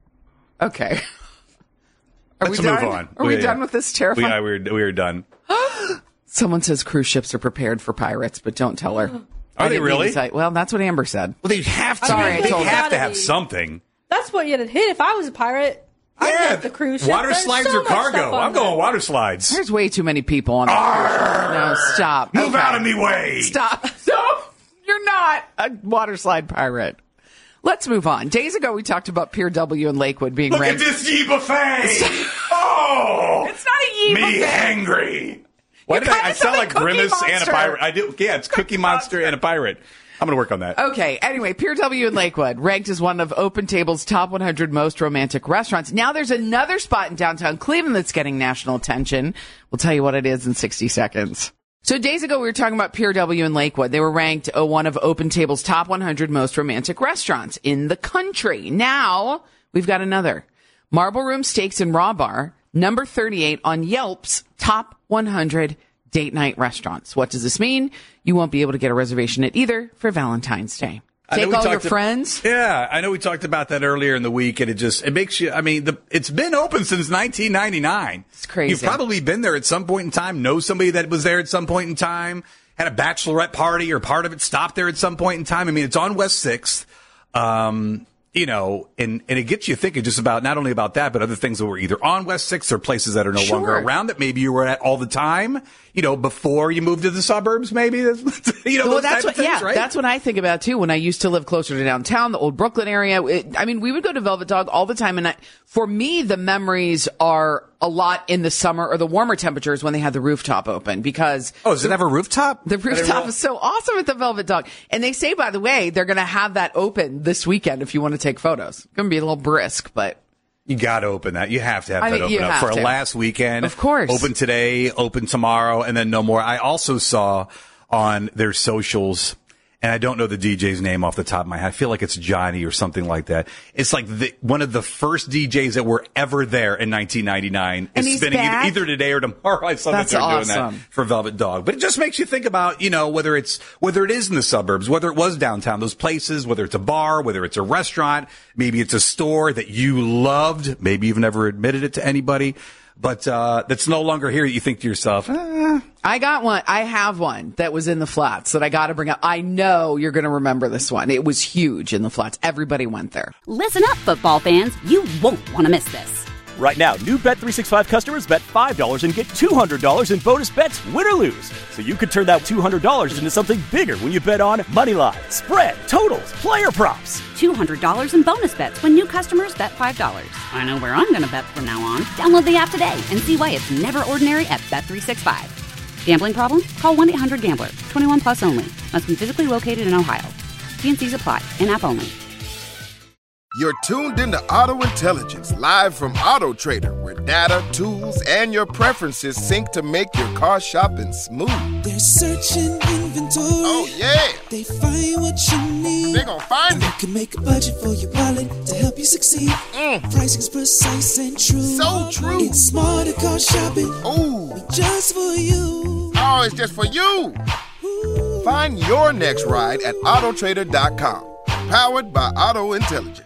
[SPEAKER 7] Okay. Are
[SPEAKER 6] Let's
[SPEAKER 7] we
[SPEAKER 6] move
[SPEAKER 7] done?
[SPEAKER 6] on.
[SPEAKER 7] Are we
[SPEAKER 6] Yeah,
[SPEAKER 7] done
[SPEAKER 6] yeah.
[SPEAKER 7] with this
[SPEAKER 6] We,
[SPEAKER 7] terrifying?
[SPEAKER 6] yeah, we're we are done.
[SPEAKER 7] Someone says cruise ships are prepared for pirates, but don't tell her. I
[SPEAKER 6] Are they
[SPEAKER 7] didn't mean to
[SPEAKER 6] really?
[SPEAKER 7] say- well, that's what Amber said.
[SPEAKER 6] Well, they have to.
[SPEAKER 7] Sorry, I
[SPEAKER 6] they
[SPEAKER 7] told
[SPEAKER 6] have
[SPEAKER 9] you.
[SPEAKER 6] to have something.
[SPEAKER 9] That's what you'd hit if I was a pirate. I'd get the cruise ship.
[SPEAKER 6] Water
[SPEAKER 9] There's
[SPEAKER 6] slides
[SPEAKER 9] so
[SPEAKER 6] or
[SPEAKER 9] much stuff
[SPEAKER 6] cargo?
[SPEAKER 9] on
[SPEAKER 6] I'm
[SPEAKER 9] there.
[SPEAKER 6] going water slides.
[SPEAKER 7] There's way too many people on the cruise ship. No, stop.
[SPEAKER 6] Move
[SPEAKER 7] Okay.
[SPEAKER 6] out of me way.
[SPEAKER 7] Stop. No, you're not a water slide pirate. Let's move on. Days ago, we talked about Pier W in Lakewood being
[SPEAKER 6] Look
[SPEAKER 7] ranked.
[SPEAKER 6] at this ye buffet. Oh,
[SPEAKER 7] It's not a ye
[SPEAKER 6] me
[SPEAKER 7] buffet.
[SPEAKER 6] hangry. Why did I,
[SPEAKER 7] kinda
[SPEAKER 6] I sound
[SPEAKER 7] sound
[SPEAKER 6] like
[SPEAKER 7] like Cookie
[SPEAKER 6] Grimace and a
[SPEAKER 7] Monster.
[SPEAKER 6] pirate? I do. Yeah, it's Cookie Monster and a pirate. I'm going to work on that.
[SPEAKER 7] Okay, anyway, Pier W in Lakewood, ranked as one of Open Table's top one hundred most romantic restaurants. Now there's another spot in downtown Cleveland that's getting national attention. We'll tell you what it is in sixty seconds. So days ago, we were talking about Pier W in Lakewood. They were ranked uh, one of Open Table's top one hundred most romantic restaurants in the country. Now we've got another. Marble Room Steaks and Raw Bar, number thirty-eight on Yelp's top one hundred date night restaurants. What does this mean? You won't be able to get a reservation at either for Valentine's Day.
[SPEAKER 6] I know
[SPEAKER 7] Take
[SPEAKER 6] we
[SPEAKER 7] all your
[SPEAKER 6] talked ab-
[SPEAKER 7] friends.
[SPEAKER 6] Yeah, I know we talked about that earlier in the week, and it just it makes you. I mean, the, it's been open since nineteen ninety-nine.
[SPEAKER 7] It's crazy.
[SPEAKER 6] You've probably been there at some point in time. Know somebody that was there at some point in time. Had a bachelorette party, or part of it stopped there at some point in time. I mean, it's on West Sixth. Um, you know, and, and it gets you thinking just about not only about that, but other things that were either on West Sixth or places that are no
[SPEAKER 7] Sure.
[SPEAKER 6] longer around that maybe you were at all the time. You know, before you moved to the suburbs, maybe. you know,
[SPEAKER 7] Well,
[SPEAKER 6] those
[SPEAKER 7] that's
[SPEAKER 6] type
[SPEAKER 7] what,
[SPEAKER 6] of things,
[SPEAKER 7] yeah,
[SPEAKER 6] right?
[SPEAKER 7] that's what I think about too. When I used to live closer to downtown, the old Brooklyn area. It, I mean, we would go to Velvet Dog all the time, and I, for me, the memories are a lot in the summer or the warmer temperatures when they had the rooftop open because
[SPEAKER 6] Oh, does it have a rooftop?
[SPEAKER 7] the rooftop is so awesome at the Velvet Dog. And they say, by the way, they're going to have that open this weekend if you want to take photos. It's going to be a little brisk, but.
[SPEAKER 6] You got to open that. You have to have
[SPEAKER 7] I
[SPEAKER 6] that
[SPEAKER 7] mean, you
[SPEAKER 6] open up
[SPEAKER 7] have
[SPEAKER 6] for a
[SPEAKER 7] to.
[SPEAKER 6] last weekend.
[SPEAKER 7] Of course.
[SPEAKER 6] Open today, open tomorrow, and then no more. I also saw on their socials, and I don't know the D J's name off the top of my head. I feel like it's Johnny or something like that. It's like the, one of the first D Js that were ever there in nineteen ninety-nine
[SPEAKER 7] And
[SPEAKER 6] is
[SPEAKER 7] he's
[SPEAKER 6] spinning
[SPEAKER 7] back?
[SPEAKER 6] either, either today or tomorrow. I saw
[SPEAKER 7] That's
[SPEAKER 6] that they're doing
[SPEAKER 7] awesome.
[SPEAKER 6] that for Velvet Dog. But it just makes you think about, you know, whether it's, whether it is in the suburbs, whether it was downtown, those places, whether it's a bar, whether it's a restaurant, maybe it's a store that you loved, maybe you've never admitted it to anybody, but, uh, that's no longer here. You think to yourself, eh.
[SPEAKER 7] I got one. I have one that was in the flats that I got to bring up. I know you're going to remember this one. It was huge in the flats. Everybody went there.
[SPEAKER 1] Listen up, football fans. You won't want to miss this.
[SPEAKER 2] Right now, new Bet three sixty-five customers bet five dollars and get two hundred dollars in bonus bets, win or lose. So you could turn that two hundred dollars into something bigger when you bet on moneyline, spread, totals, player props.
[SPEAKER 1] two hundred dollars in bonus bets when new customers bet five dollars. I know where I'm going to bet from now on. Download the app today and see why it's never ordinary at Bet three sixty-five. Gambling problem? Call one eight hundred gambler. twenty-one plus only. Must be physically located in Ohio. T N Cs apply. In-app only.
[SPEAKER 3] You're tuned into Auto Intelligence, live from Auto Trader, where data, tools, and your preferences sync to make your car shopping smooth.
[SPEAKER 4] They're searching inventory.
[SPEAKER 3] Oh, yeah.
[SPEAKER 4] They find what you need.
[SPEAKER 3] They're gonna find
[SPEAKER 4] and
[SPEAKER 3] it.
[SPEAKER 4] You can make a budget for your wallet to help you succeed.
[SPEAKER 3] Mm.
[SPEAKER 4] Pricing's precise and true.
[SPEAKER 3] So true.
[SPEAKER 4] It's smarter car shopping.
[SPEAKER 3] Ooh.
[SPEAKER 4] Just for you.
[SPEAKER 3] Oh, it's just for you. Ooh. Find your next ride at auto trader dot com. Powered by Auto Intelligence.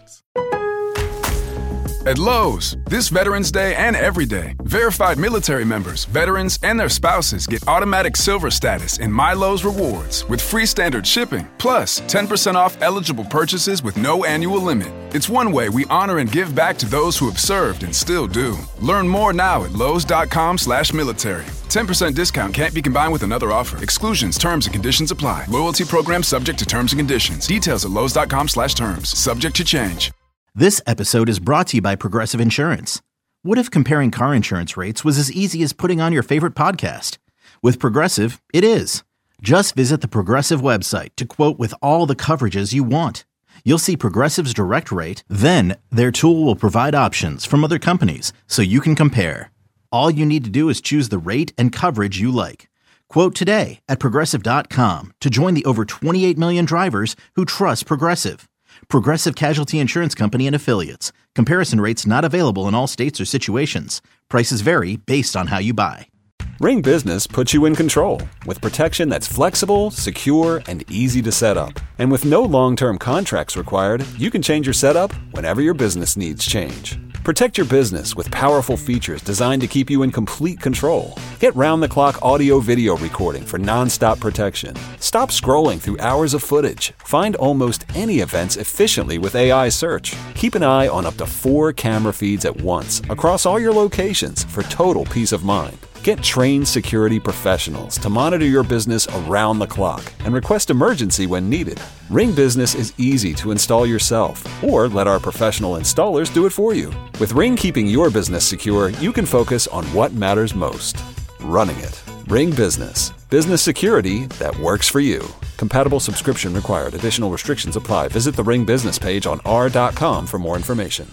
[SPEAKER 5] At Lowe's, this Veterans Day and every day, verified military members, veterans, and their spouses get automatic silver status in My Lowe's Rewards with free standard shipping, plus ten percent off eligible purchases with no annual limit. It's one way we honor and give back to those who have served and still do. Learn more now at lowes.com slash military. ten percent discount can't be combined with another offer. Exclusions, terms, and conditions apply. Loyalty program subject to terms and conditions. Details at lowes.com slash terms. Subject to change.
[SPEAKER 12] This episode is brought to you by Progressive Insurance. What if comparing car insurance rates was as easy as putting on your favorite podcast? With Progressive, it is. Just visit the Progressive website to quote with all the coverages you want. You'll see Progressive's direct rate, then their tool will provide options from other companies so you can compare. All you need to do is choose the rate and coverage you like. Quote today at Progressive dot com to join the over twenty-eight million drivers who trust Progressive. Progressive Casualty Insurance Company and Affiliates. Comparison rates not available in all states or situations. Prices vary based on how you buy.
[SPEAKER 13] Ring Business puts you in control with protection that's flexible, secure, and easy to set up. And with no long-term contracts required, you can change your setup whenever your business needs change. Protect your business with powerful features designed to keep you in complete control. Get round-the-clock audio-video recording for non-stop protection. Stop scrolling through hours of footage. Find almost any events efficiently with A I search. Keep an eye on up to four camera feeds at once across all your locations for total peace of mind. Get trained security professionals to monitor your business around the clock and request emergency when needed. Ring Business is easy to install yourself, or let our professional installers do it for you. With Ring keeping your business secure, you can focus on what matters most: running it. Ring Business. Business security that works for you. Compatible subscription required. Additional restrictions apply. Visit the Ring Business page on r dot com for more information.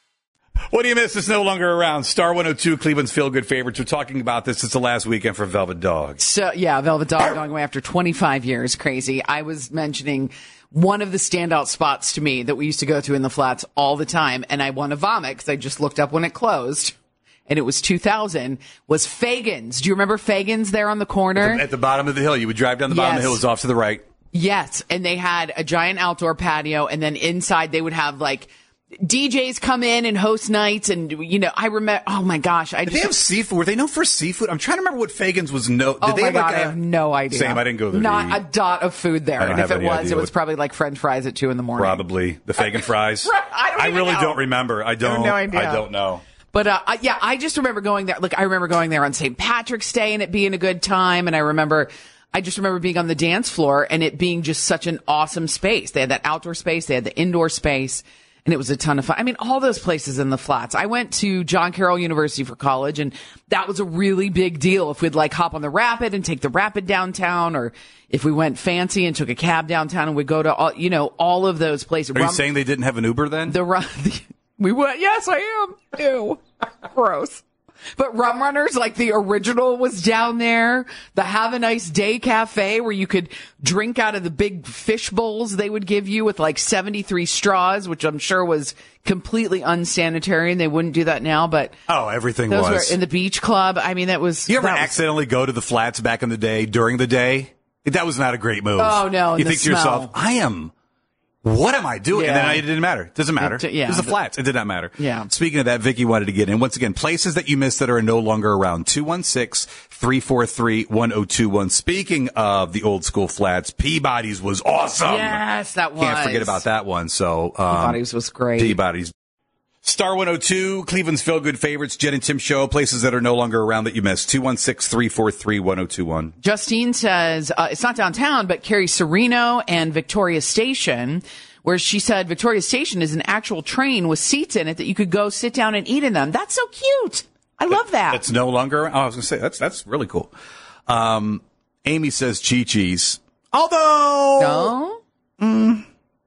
[SPEAKER 6] What do you miss? It's no longer around. Star one oh two, Cleveland's feel-good favorites. We're talking about this. It's the last weekend for Velvet Dog.
[SPEAKER 7] So, yeah, Velvet Dog going away after twenty-five years. Crazy. I was mentioning one of the standout spots to me that we used to go to in the flats all the time, and I want to vomit because I just looked up when it closed, and it was two thousand, was Fagan's. Do you remember Fagan's there on the corner?
[SPEAKER 6] At the, at the bottom of the hill. You would drive down the bottom
[SPEAKER 7] Yes.
[SPEAKER 6] of the hill. It was off to the right.
[SPEAKER 7] Yes, and they had a giant outdoor patio, and then inside they would have, like, D Js come in and host nights, and, you know, I remember, oh my gosh. I
[SPEAKER 6] Did
[SPEAKER 7] just,
[SPEAKER 6] they have seafood? Were they known for seafood? I'm trying to remember what Fagan's was known. Did
[SPEAKER 7] oh
[SPEAKER 6] they
[SPEAKER 7] my
[SPEAKER 6] have
[SPEAKER 7] God,
[SPEAKER 6] like a,
[SPEAKER 7] I have no idea.
[SPEAKER 6] Same, I didn't go there.
[SPEAKER 7] Not
[SPEAKER 6] to
[SPEAKER 7] a dot of food there.
[SPEAKER 6] I don't
[SPEAKER 7] And if
[SPEAKER 6] have
[SPEAKER 7] it
[SPEAKER 6] any
[SPEAKER 7] was,
[SPEAKER 6] idea
[SPEAKER 7] it was
[SPEAKER 6] what-
[SPEAKER 7] probably like French fries at two in the morning.
[SPEAKER 6] Probably. The Fagan fries.
[SPEAKER 7] I don't
[SPEAKER 6] I
[SPEAKER 7] even
[SPEAKER 6] really
[SPEAKER 7] know.
[SPEAKER 6] don't remember. I don't.
[SPEAKER 7] no idea.
[SPEAKER 6] I don't know.
[SPEAKER 7] But, uh, I, yeah, I just remember going there. Like, I remember going there on Saint Patrick's Day and it being a good time. And I remember, I just remember being on the dance floor and it being just such an awesome space. They had that outdoor space. They had the indoor space. And it was a ton of fun. I mean, all those places in the flats. I went to John Carroll University for college, and that was a really big deal. If we'd like hop on the Rapid and take the Rapid downtown, or if we went fancy and took a cab downtown and we'd go to all, you know, all of those places.
[SPEAKER 6] Are you
[SPEAKER 7] Rum-
[SPEAKER 6] saying they didn't have an Uber then?
[SPEAKER 7] the, ru- the we went. Yes, I am. Ew, gross. But Rum Runners, like the original, was down there. The Have a Nice Day Cafe, where you could drink out of the big fish bowls they would give you with like seventy-three straws, which I'm sure was completely unsanitary, and they wouldn't do that now. But
[SPEAKER 6] Oh, everything
[SPEAKER 7] those
[SPEAKER 6] was.
[SPEAKER 7] were in the beach club. I mean, that was.
[SPEAKER 6] You ever
[SPEAKER 7] that was-
[SPEAKER 6] accidentally go to the flats back in the day during the day? That was not a great move.
[SPEAKER 7] Oh, no,
[SPEAKER 6] You
[SPEAKER 7] the
[SPEAKER 6] think to yourself,
[SPEAKER 7] smell.
[SPEAKER 6] I am. What am I doing? And
[SPEAKER 7] Yeah.
[SPEAKER 6] then it didn't matter. It doesn't matter.
[SPEAKER 7] It- yeah.
[SPEAKER 6] It was the flats. It did not matter.
[SPEAKER 7] Yeah.
[SPEAKER 6] Speaking of that, Vicky wanted to get in. Once again, places that you missed that are no longer around. two one six, three four three, one oh two one. Speaking of the old school flats, Peabody's was awesome.
[SPEAKER 7] Yes, that was.
[SPEAKER 6] Can't forget about that one. So, um,
[SPEAKER 7] Peabody's was great.
[SPEAKER 6] Peabody's. Star one oh two, Cleveland's Feel Good Favorites, Jen and Tim Show, places that are no longer around that you missed. two one six, three four three, one oh two one.
[SPEAKER 7] Justine says, uh, it's not downtown, but Carrie Sereno and Victoria Station, where she said Victoria Station is an actual train with seats in it that you could go sit down and eat in them. That's so cute. I love that.
[SPEAKER 6] That's no longer around. Oh, I was going to say, that's that's really cool. Um, Amy says Chi-Chi's. Although,
[SPEAKER 7] no?
[SPEAKER 6] mm,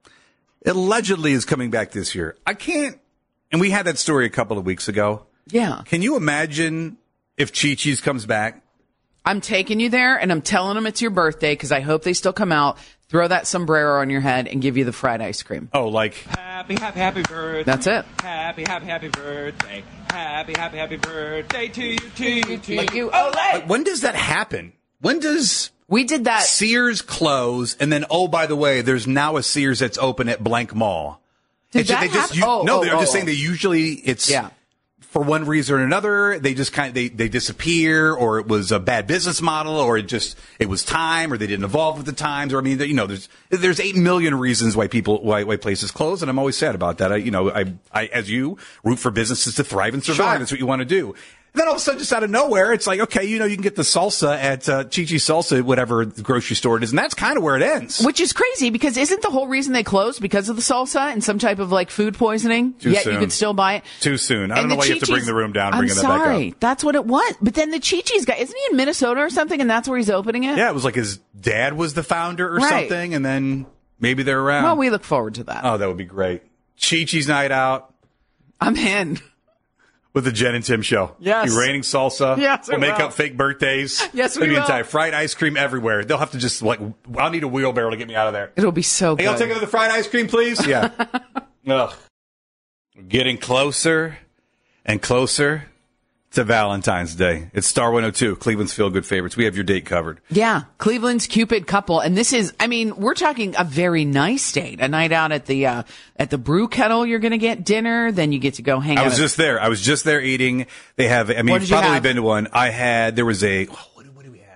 [SPEAKER 6] it allegedly is coming back this year. I can't, and we had that story a couple of weeks ago.
[SPEAKER 7] Yeah.
[SPEAKER 6] Can you imagine if Chi-Chi's comes back?
[SPEAKER 7] I'm taking you there, and I'm telling them it's your birthday because I hope they still come out, throw that sombrero on your head, and give you the fried ice cream.
[SPEAKER 6] Oh, like?
[SPEAKER 14] Happy, happy, happy birthday.
[SPEAKER 7] That's it.
[SPEAKER 14] Happy, happy, happy birthday. Happy, happy, happy birthday to you, to you, to
[SPEAKER 7] Like
[SPEAKER 14] you.
[SPEAKER 7] you. Oh,
[SPEAKER 6] Like, when does that happen? When does
[SPEAKER 7] we did that
[SPEAKER 6] Sears close, and then, oh, by the way, there's now a Sears that's open at blank mall?
[SPEAKER 7] Did
[SPEAKER 6] It's just-
[SPEAKER 7] that
[SPEAKER 6] they just,
[SPEAKER 7] happen?
[SPEAKER 6] you-
[SPEAKER 7] Oh,
[SPEAKER 6] no,
[SPEAKER 7] oh,
[SPEAKER 6] they're
[SPEAKER 7] oh,
[SPEAKER 6] just
[SPEAKER 7] oh.
[SPEAKER 6] saying they usually, it's,
[SPEAKER 7] Yeah.
[SPEAKER 6] for one reason or another, they just kind of, they, they disappear, or it was a bad business model, or it just, it was time, or they didn't evolve with the times, or I mean, you know, there's, there's eight million reasons why people, why, why places close, and I'm always sad about that. I, you know, I, I, as you, root for businesses to thrive and survive.
[SPEAKER 7] Sure.
[SPEAKER 6] That's what you want to do. And then all of a sudden, just out of nowhere, it's like, okay, you know, you can get the salsa at uh, Chi-Chi's Salsa, whatever the grocery store it is, and that's kind of where it ends.
[SPEAKER 7] Which is crazy because isn't the whole reason they closed because of the salsa and some type of like food poisoning?
[SPEAKER 6] Too
[SPEAKER 7] Yet
[SPEAKER 6] soon.
[SPEAKER 7] you could still buy it.
[SPEAKER 6] Too soon. I don't
[SPEAKER 7] And
[SPEAKER 6] know
[SPEAKER 7] the
[SPEAKER 6] why you have to bring
[SPEAKER 7] Chi-Chi's
[SPEAKER 6] the room down,
[SPEAKER 7] I'm
[SPEAKER 6] bringing that back
[SPEAKER 7] sorry.
[SPEAKER 6] up.
[SPEAKER 7] That's what it was. But then the Chi-Chi's guy, isn't he in Minnesota or something? And that's where he's opening it?
[SPEAKER 6] Yeah, it was like his dad was the founder or
[SPEAKER 7] Right.
[SPEAKER 6] something, and then maybe they're around.
[SPEAKER 7] Well, we look forward to that.
[SPEAKER 6] Oh, that would be great. Chi-Chi's night out
[SPEAKER 7] I'm in.
[SPEAKER 6] with the Jen and Tim show.
[SPEAKER 7] Yes.
[SPEAKER 6] Be raining salsa.
[SPEAKER 7] Yes,
[SPEAKER 6] We'll
[SPEAKER 7] it
[SPEAKER 6] make
[SPEAKER 7] will.
[SPEAKER 6] up fake birthdays.
[SPEAKER 7] Yes, we
[SPEAKER 6] There'll be
[SPEAKER 7] will.
[SPEAKER 6] entire fried ice cream everywhere. They'll have to just like, I'll need a wheelbarrow to get me out of there.
[SPEAKER 7] It'll be so
[SPEAKER 6] Hey,
[SPEAKER 7] good.
[SPEAKER 6] I'll take another fried ice cream, please. Yeah. Ugh. We're getting closer and closer to Valentine's Day. It's Star one oh two, Cleveland's Feel Good Favorites. We have your date covered.
[SPEAKER 7] Yeah, Cleveland's Cupid couple, and this is, I mean, we're talking a very nice date. A night out at the uh, at the Brew Kettle. You're going to get dinner, then you get to go hang
[SPEAKER 6] I
[SPEAKER 7] out.
[SPEAKER 6] was
[SPEAKER 7] at-
[SPEAKER 6] just there. I was just there eating. They have, I mean,
[SPEAKER 7] What
[SPEAKER 6] you've
[SPEAKER 7] did you
[SPEAKER 6] probably
[SPEAKER 7] have?
[SPEAKER 6] been to one. I had, there was a, oh, what, what did we have?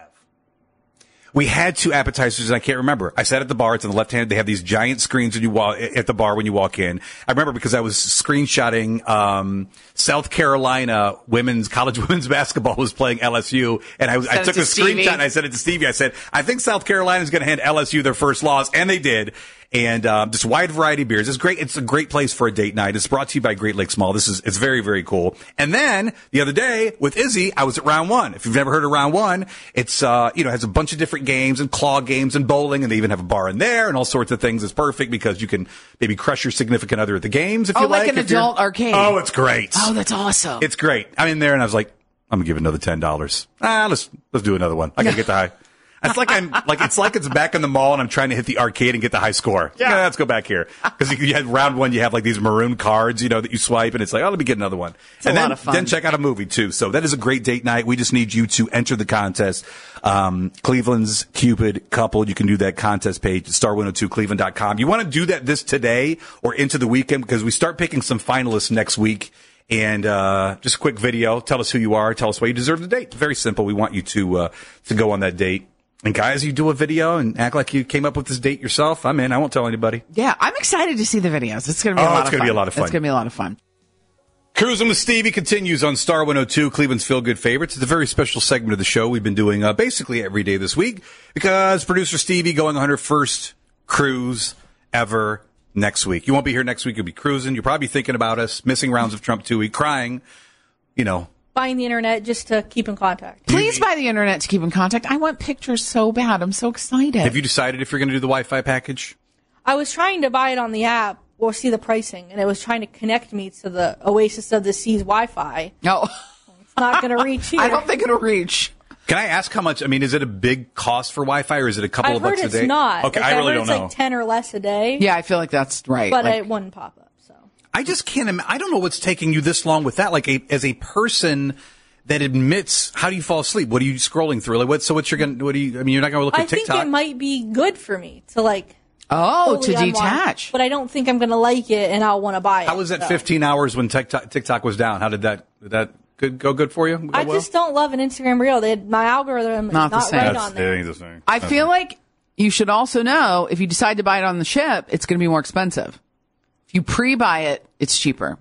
[SPEAKER 6] We had two appetizers, and I can't remember. I sat at the bar. It's on the left hand. They have these giant screens when you walk, at the bar when you walk in. I remember because I was screenshotting um, South Carolina women's college women's basketball was playing L S U, and I, was, I
[SPEAKER 7] Sent it
[SPEAKER 6] took
[SPEAKER 7] to
[SPEAKER 6] a
[SPEAKER 7] Stevie.
[SPEAKER 6] screenshot and I sent it to Stevie. I said, I think South Carolina is going to hand L S U their first loss, and they did. And um, just wide variety of beers. It's great. It's a great place for a date night. It's brought to you by Great Lakes Mall. This is it's very very cool. And then the other day with Izzy, I was at Round One. If you've never heard of Round One, it's uh you know has a bunch of different games and claw games and bowling, and they even have a bar in there and all sorts of things. It's perfect because you can maybe crush your significant other at the games if
[SPEAKER 7] Oh,
[SPEAKER 6] you
[SPEAKER 7] like
[SPEAKER 6] like.
[SPEAKER 7] an
[SPEAKER 6] if you're-
[SPEAKER 7] adult arcade.
[SPEAKER 6] Oh, it's great.
[SPEAKER 7] Oh, that's awesome.
[SPEAKER 6] It's great. I'm in there and I was like, I'm gonna give it another ten dollars. Ah, let's let's do another one. I gotta get the high. It's like I'm like it's like it's back in the mall and I'm trying to hit the arcade and get the high score. Yeah, let's go back here because you, you had round one. You have like these maroon cards, you know, that you swipe and it's like, oh, let me get another one.
[SPEAKER 7] It's a
[SPEAKER 6] and
[SPEAKER 7] lot
[SPEAKER 6] then
[SPEAKER 7] of fun.
[SPEAKER 6] then check out a movie too. So that is a great date night. We just need you to enter the contest. Um, Cleveland's Cupid couple. You can do that contest page at star one oh two cleveland dot com. You want to do that this today or into the weekend because we start picking some finalists next week. And uh just a quick video. Tell us who you are. Tell us why you deserve the date. Very simple. We want you to uh to go on that date. And guys, you do a video and act like you came up with this date yourself. I'm in. I won't tell anybody.
[SPEAKER 7] Yeah, I'm excited to see the videos. It's going to be a
[SPEAKER 6] Oh,
[SPEAKER 7] lot
[SPEAKER 6] it's
[SPEAKER 7] of
[SPEAKER 6] gonna
[SPEAKER 7] fun.
[SPEAKER 6] be a lot of fun.
[SPEAKER 7] It's going to be a lot of fun.
[SPEAKER 6] Cruising with Stevie continues on Star one oh two, Cleveland's Feel Good Favorites. It's a very special segment of the show we've been doing uh, basically every day this week because producer Stevie going on her first cruise ever next week. You won't be here next week. You'll be cruising. You'll probably be thinking about us, missing rounds of Trump two week, crying, you know.
[SPEAKER 9] Buying the internet just to keep in contact.
[SPEAKER 7] Please buy the internet to keep in contact. I want pictures so bad. I'm so excited.
[SPEAKER 6] Have you decided if you're going to do the Wi-Fi package?
[SPEAKER 9] I was trying to buy it on the app or see the pricing, and it was trying to connect me to the Oasis of the Seas Wi-Fi.
[SPEAKER 7] No.
[SPEAKER 9] It's not going to reach here.
[SPEAKER 7] I don't think it'll reach.
[SPEAKER 6] Can I ask how much? I mean, is it a big cost for Wi-Fi or is it a couple
[SPEAKER 9] I've
[SPEAKER 6] of
[SPEAKER 9] heard
[SPEAKER 6] bucks a
[SPEAKER 9] it's
[SPEAKER 6] day?
[SPEAKER 9] not.
[SPEAKER 6] Okay,
[SPEAKER 9] Like,
[SPEAKER 6] I really
[SPEAKER 9] heard
[SPEAKER 6] don't
[SPEAKER 9] it's
[SPEAKER 6] know.
[SPEAKER 9] like ten or less a day.
[SPEAKER 7] Yeah, I feel like that's right.
[SPEAKER 9] But
[SPEAKER 7] Like-
[SPEAKER 9] it wouldn't pop up. So
[SPEAKER 6] I just can't. Im- I don't know what's taking you this long with that. Like, a, as a person that admits, how do you fall asleep? What are you scrolling through? Like, what? So what's your going? What do you? I mean, you're not going to look
[SPEAKER 9] I
[SPEAKER 6] at
[SPEAKER 9] think
[SPEAKER 6] TikTok.
[SPEAKER 9] it might be good for me to like.
[SPEAKER 7] Oh,
[SPEAKER 9] fully
[SPEAKER 7] to
[SPEAKER 9] unwind,
[SPEAKER 7] detach.
[SPEAKER 9] But I don't think I'm going to like it, and I'll want to buy it.
[SPEAKER 6] How was that
[SPEAKER 9] so.
[SPEAKER 6] fifteen hours when TikTok, TikTok was down? How did that? Did that good, go good for you? Go
[SPEAKER 9] I
[SPEAKER 6] well?
[SPEAKER 9] just don't love an Instagram reel. They, my algorithm
[SPEAKER 7] Not
[SPEAKER 9] is
[SPEAKER 7] the
[SPEAKER 9] not
[SPEAKER 7] same.
[SPEAKER 9] right
[SPEAKER 6] That's,
[SPEAKER 9] on there.
[SPEAKER 6] it ain't the same.
[SPEAKER 7] I
[SPEAKER 6] Okay.
[SPEAKER 7] feel like you should also know if you decide to buy it on the ship, it's going to be more expensive. If you pre-buy it, it's cheaper.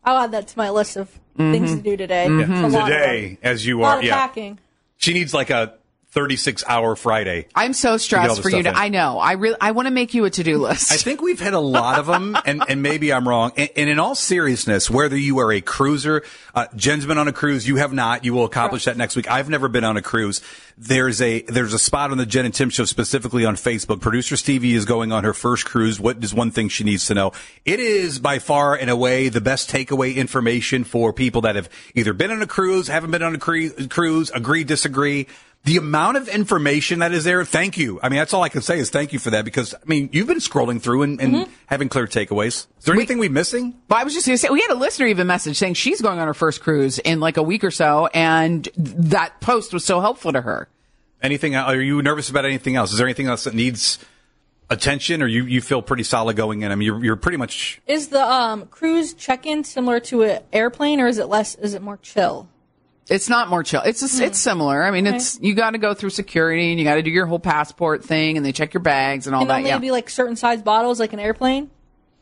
[SPEAKER 9] I'll add that to my list of mm-hmm. things to do today.
[SPEAKER 6] Mm-hmm. Today, as you
[SPEAKER 9] a lot
[SPEAKER 6] are,
[SPEAKER 9] of
[SPEAKER 6] yeah.
[SPEAKER 9] packing.
[SPEAKER 6] She needs like a thirty-six hour Friday.
[SPEAKER 7] I'm so stressed for you to.
[SPEAKER 6] In.
[SPEAKER 7] I know. I really. I want to make you a to do list.
[SPEAKER 6] I think we've had a lot of them, and, and maybe I'm wrong. And, and in all seriousness, whether you are a cruiser, uh, Jen's been on a cruise. You have not. You will accomplish right. that next week. I've never been on a cruise. There's a there's a spot on the Jen and Tim show specifically on Facebook. Producer Stevie is going on her first cruise. What is one thing she needs to know? It is by far and away the best takeaway information for people that have either been on a cruise, haven't been on a cru- cruise, agree, disagree. The amount of information that is there, thank you. I mean, that's all I can say is thank you for that because, I mean, you've been scrolling through and, and mm-hmm. having clear takeaways. Is there we, anything we're missing?
[SPEAKER 7] Well, I was just going to say, we had a listener even message saying she's going on her first cruise in like a week or so, and that post was so helpful to her.
[SPEAKER 6] Anything, are you nervous about anything else? Is there anything else that needs attention, or you, you feel pretty solid going in? I mean, you're, you're pretty much...
[SPEAKER 9] Is the um, cruise check-in similar to an airplane, or is it less, is it more chill?
[SPEAKER 7] It's not more chill. It's just, mm. it's similar. I mean, okay. it's you got to go through security and you got to do your whole passport thing and they check your bags and all
[SPEAKER 9] Can
[SPEAKER 7] that.
[SPEAKER 9] Can
[SPEAKER 7] yeah.
[SPEAKER 9] only be like certain size bottles, like an airplane?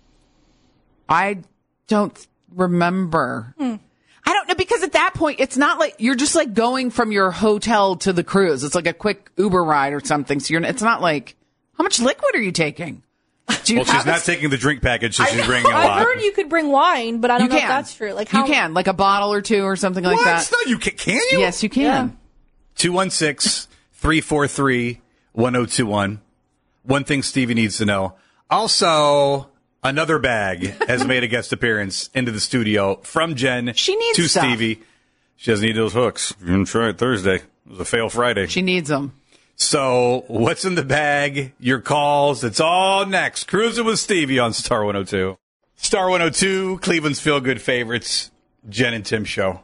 [SPEAKER 7] I don't remember.
[SPEAKER 9] Hmm.
[SPEAKER 7] I don't know because at that point it's not like you're just like going from your hotel to the cruise. It's like a quick Uber ride or something. So you're. It's not like how much liquid are you taking?
[SPEAKER 6] Do you well, she's not taking the drink package, so she's bringing a lot.
[SPEAKER 9] I heard you could bring wine, but I don't
[SPEAKER 7] you
[SPEAKER 9] know
[SPEAKER 7] can.
[SPEAKER 9] if that's true. Like how
[SPEAKER 7] you can, like a bottle or two or something
[SPEAKER 6] what?
[SPEAKER 7] like that.
[SPEAKER 6] No, you can. Can you?
[SPEAKER 7] Yes, you can.
[SPEAKER 6] two one six, three four three, one zero two one. One thing Stevie needs to know. Also, another bag has made a guest appearance into the studio from Jen
[SPEAKER 7] she needs
[SPEAKER 6] to
[SPEAKER 7] stuff.
[SPEAKER 6] Stevie. She doesn't need those hooks. You're going to try it Thursday. It was a fail Friday.
[SPEAKER 7] She needs them.
[SPEAKER 6] So, what's in the bag? Your calls. It's all next. Cruising with Stevie on Star one oh two. Star one oh two, Cleveland's feel-good favorites, Jen and Tim show.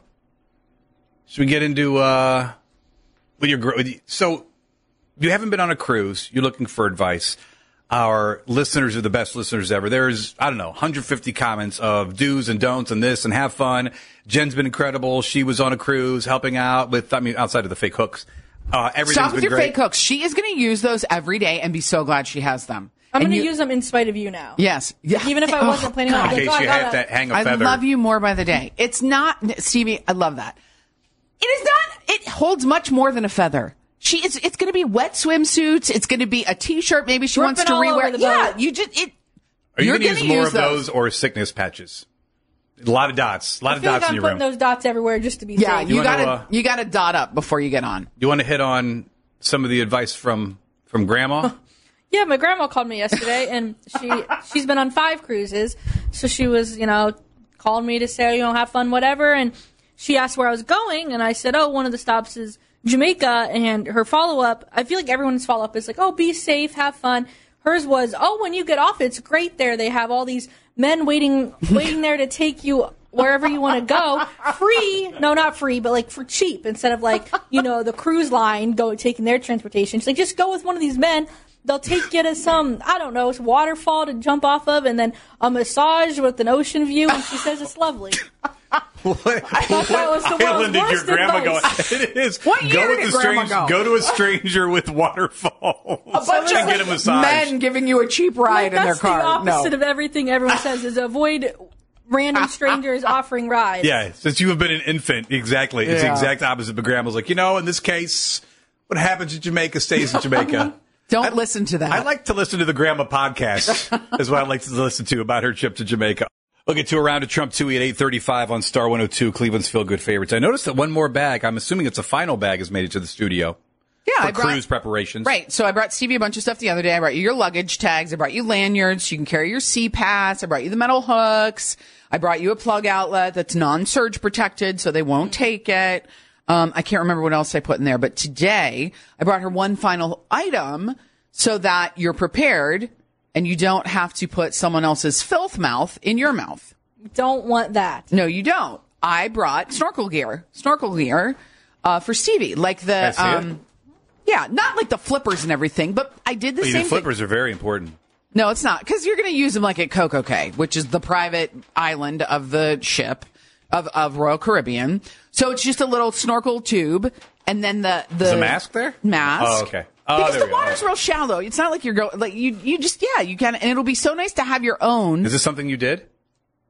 [SPEAKER 6] Should we get into, uh, with your, with you, so, you haven't been on a cruise. You're looking for advice. Our listeners are the best listeners ever. There's, I don't know, one hundred fifty comments of do's and don'ts and this and have fun. Jen's been incredible. She was on a cruise helping out with, I mean, outside of the fake hooks. Uh,
[SPEAKER 7] Stop with your
[SPEAKER 6] great.
[SPEAKER 7] fake hooks. She is going to use those every day and be so glad she has them.
[SPEAKER 9] I'm going to use them in spite of you now.
[SPEAKER 7] Yes.
[SPEAKER 9] Like, even if I wasn't
[SPEAKER 7] oh,
[SPEAKER 9] planning on it.
[SPEAKER 6] In case
[SPEAKER 9] like, oh,
[SPEAKER 6] you have to hang a
[SPEAKER 7] I
[SPEAKER 6] feather.
[SPEAKER 7] love you more by the day. It's not, Stevie, I love that. It is not, it holds much more than a feather. She is, it's going to be wet swimsuits. It's going to be a t-shirt maybe she
[SPEAKER 9] Ripping
[SPEAKER 7] wants to rewear. Yeah,
[SPEAKER 9] boat.
[SPEAKER 7] you just, it.
[SPEAKER 6] Are you going to use more
[SPEAKER 7] use
[SPEAKER 6] of those. those or sickness patches? A lot of dots. A lot
[SPEAKER 9] I
[SPEAKER 6] of
[SPEAKER 9] feel
[SPEAKER 6] dots
[SPEAKER 9] like
[SPEAKER 6] in
[SPEAKER 9] I'm
[SPEAKER 6] your
[SPEAKER 9] putting
[SPEAKER 6] room.
[SPEAKER 9] those dots everywhere just to be
[SPEAKER 7] yeah,
[SPEAKER 9] safe.
[SPEAKER 7] you,
[SPEAKER 6] you
[SPEAKER 7] got to,
[SPEAKER 6] uh,
[SPEAKER 7] you got to dot up before you get on.
[SPEAKER 6] You want to hit on some of the advice from, from Grandma?
[SPEAKER 9] Yeah, my grandma called me yesterday, and she she's been on five cruises, so she was, you know, called me to say, you know, have fun, whatever, and she asked where I was going, and I said, oh, one of the stops is Jamaica, and her follow-up, I feel like everyone's follow-up is like, oh, be safe, have fun. Hers was, oh, when you get off, it's great there. They have all these men waiting waiting there to take you wherever you want to go. Free, no, not free, but like for cheap, instead of like, you know, the cruise line go taking their transportation. She's like, just go with one of these men. They'll take you to some, I don't know, waterfall to jump off of, and then a massage with an ocean view, and she says it's lovely.
[SPEAKER 6] What,
[SPEAKER 9] I thought that was the
[SPEAKER 6] island did your grandma
[SPEAKER 9] advice.
[SPEAKER 6] go? It is.
[SPEAKER 7] What
[SPEAKER 6] go
[SPEAKER 7] year
[SPEAKER 6] with
[SPEAKER 7] did
[SPEAKER 6] a
[SPEAKER 7] grandma
[SPEAKER 6] strange,
[SPEAKER 7] go?
[SPEAKER 6] Go to a stranger with waterfalls.
[SPEAKER 7] A bunch
[SPEAKER 6] and
[SPEAKER 7] of
[SPEAKER 6] get a massage.
[SPEAKER 7] men giving you a cheap ride
[SPEAKER 9] Like,
[SPEAKER 7] in their
[SPEAKER 9] that's
[SPEAKER 7] car.
[SPEAKER 9] the opposite
[SPEAKER 7] no.
[SPEAKER 9] of everything everyone says is avoid random strangers offering rides.
[SPEAKER 6] Yeah, since you have been an infant, exactly. It's the
[SPEAKER 7] Yeah.
[SPEAKER 6] exact opposite. But grandma's like, you know, in this case, what happens in Jamaica stays in Jamaica.
[SPEAKER 7] Don't
[SPEAKER 6] I,
[SPEAKER 7] listen to that.
[SPEAKER 6] I like to listen to the grandma podcast. Is what I like to listen to about her trip to Jamaica. We'll get to a round of Trump two at eight thirty-five on Star one oh two, Cleveland's Feel Good Favorites. I noticed that one more bag, I'm assuming it's a final bag, has made it to the studio.
[SPEAKER 7] Yeah,
[SPEAKER 6] for
[SPEAKER 7] I brought,
[SPEAKER 6] cruise preparations.
[SPEAKER 7] Right. So I brought Stevie a bunch of stuff the other day. I brought you your luggage tags. I brought you lanyards so you can carry your C pass. I brought you the metal hooks. I brought you a plug outlet that's non-surge protected so they won't take it. Um, I can't remember what else I put in there. But today I brought her one final item so that you're prepared and you don't have to put someone else's filth mouth in your mouth.
[SPEAKER 9] Don't want that.
[SPEAKER 7] No, you don't. I brought snorkel gear, snorkel gear, uh, for Stevie. Like the, um, yeah, not like the flippers and everything, but I did the
[SPEAKER 6] Oh,
[SPEAKER 7] same
[SPEAKER 6] the flippers
[SPEAKER 7] thing.
[SPEAKER 6] are very important.
[SPEAKER 7] No, it's not. Cause you're going to use them like at Coco Cay, which is the private island of the ship of, of Royal Caribbean. So it's just a little snorkel tube. And then the, the
[SPEAKER 6] Is a mask there?
[SPEAKER 7] Mask.
[SPEAKER 6] Oh, okay. Oh,
[SPEAKER 7] because
[SPEAKER 6] there
[SPEAKER 7] the
[SPEAKER 6] we go.
[SPEAKER 7] water's real shallow. It's not like you're going, like you, you just, yeah, you can, and it'll be so nice to have your own.
[SPEAKER 6] Is this something you did?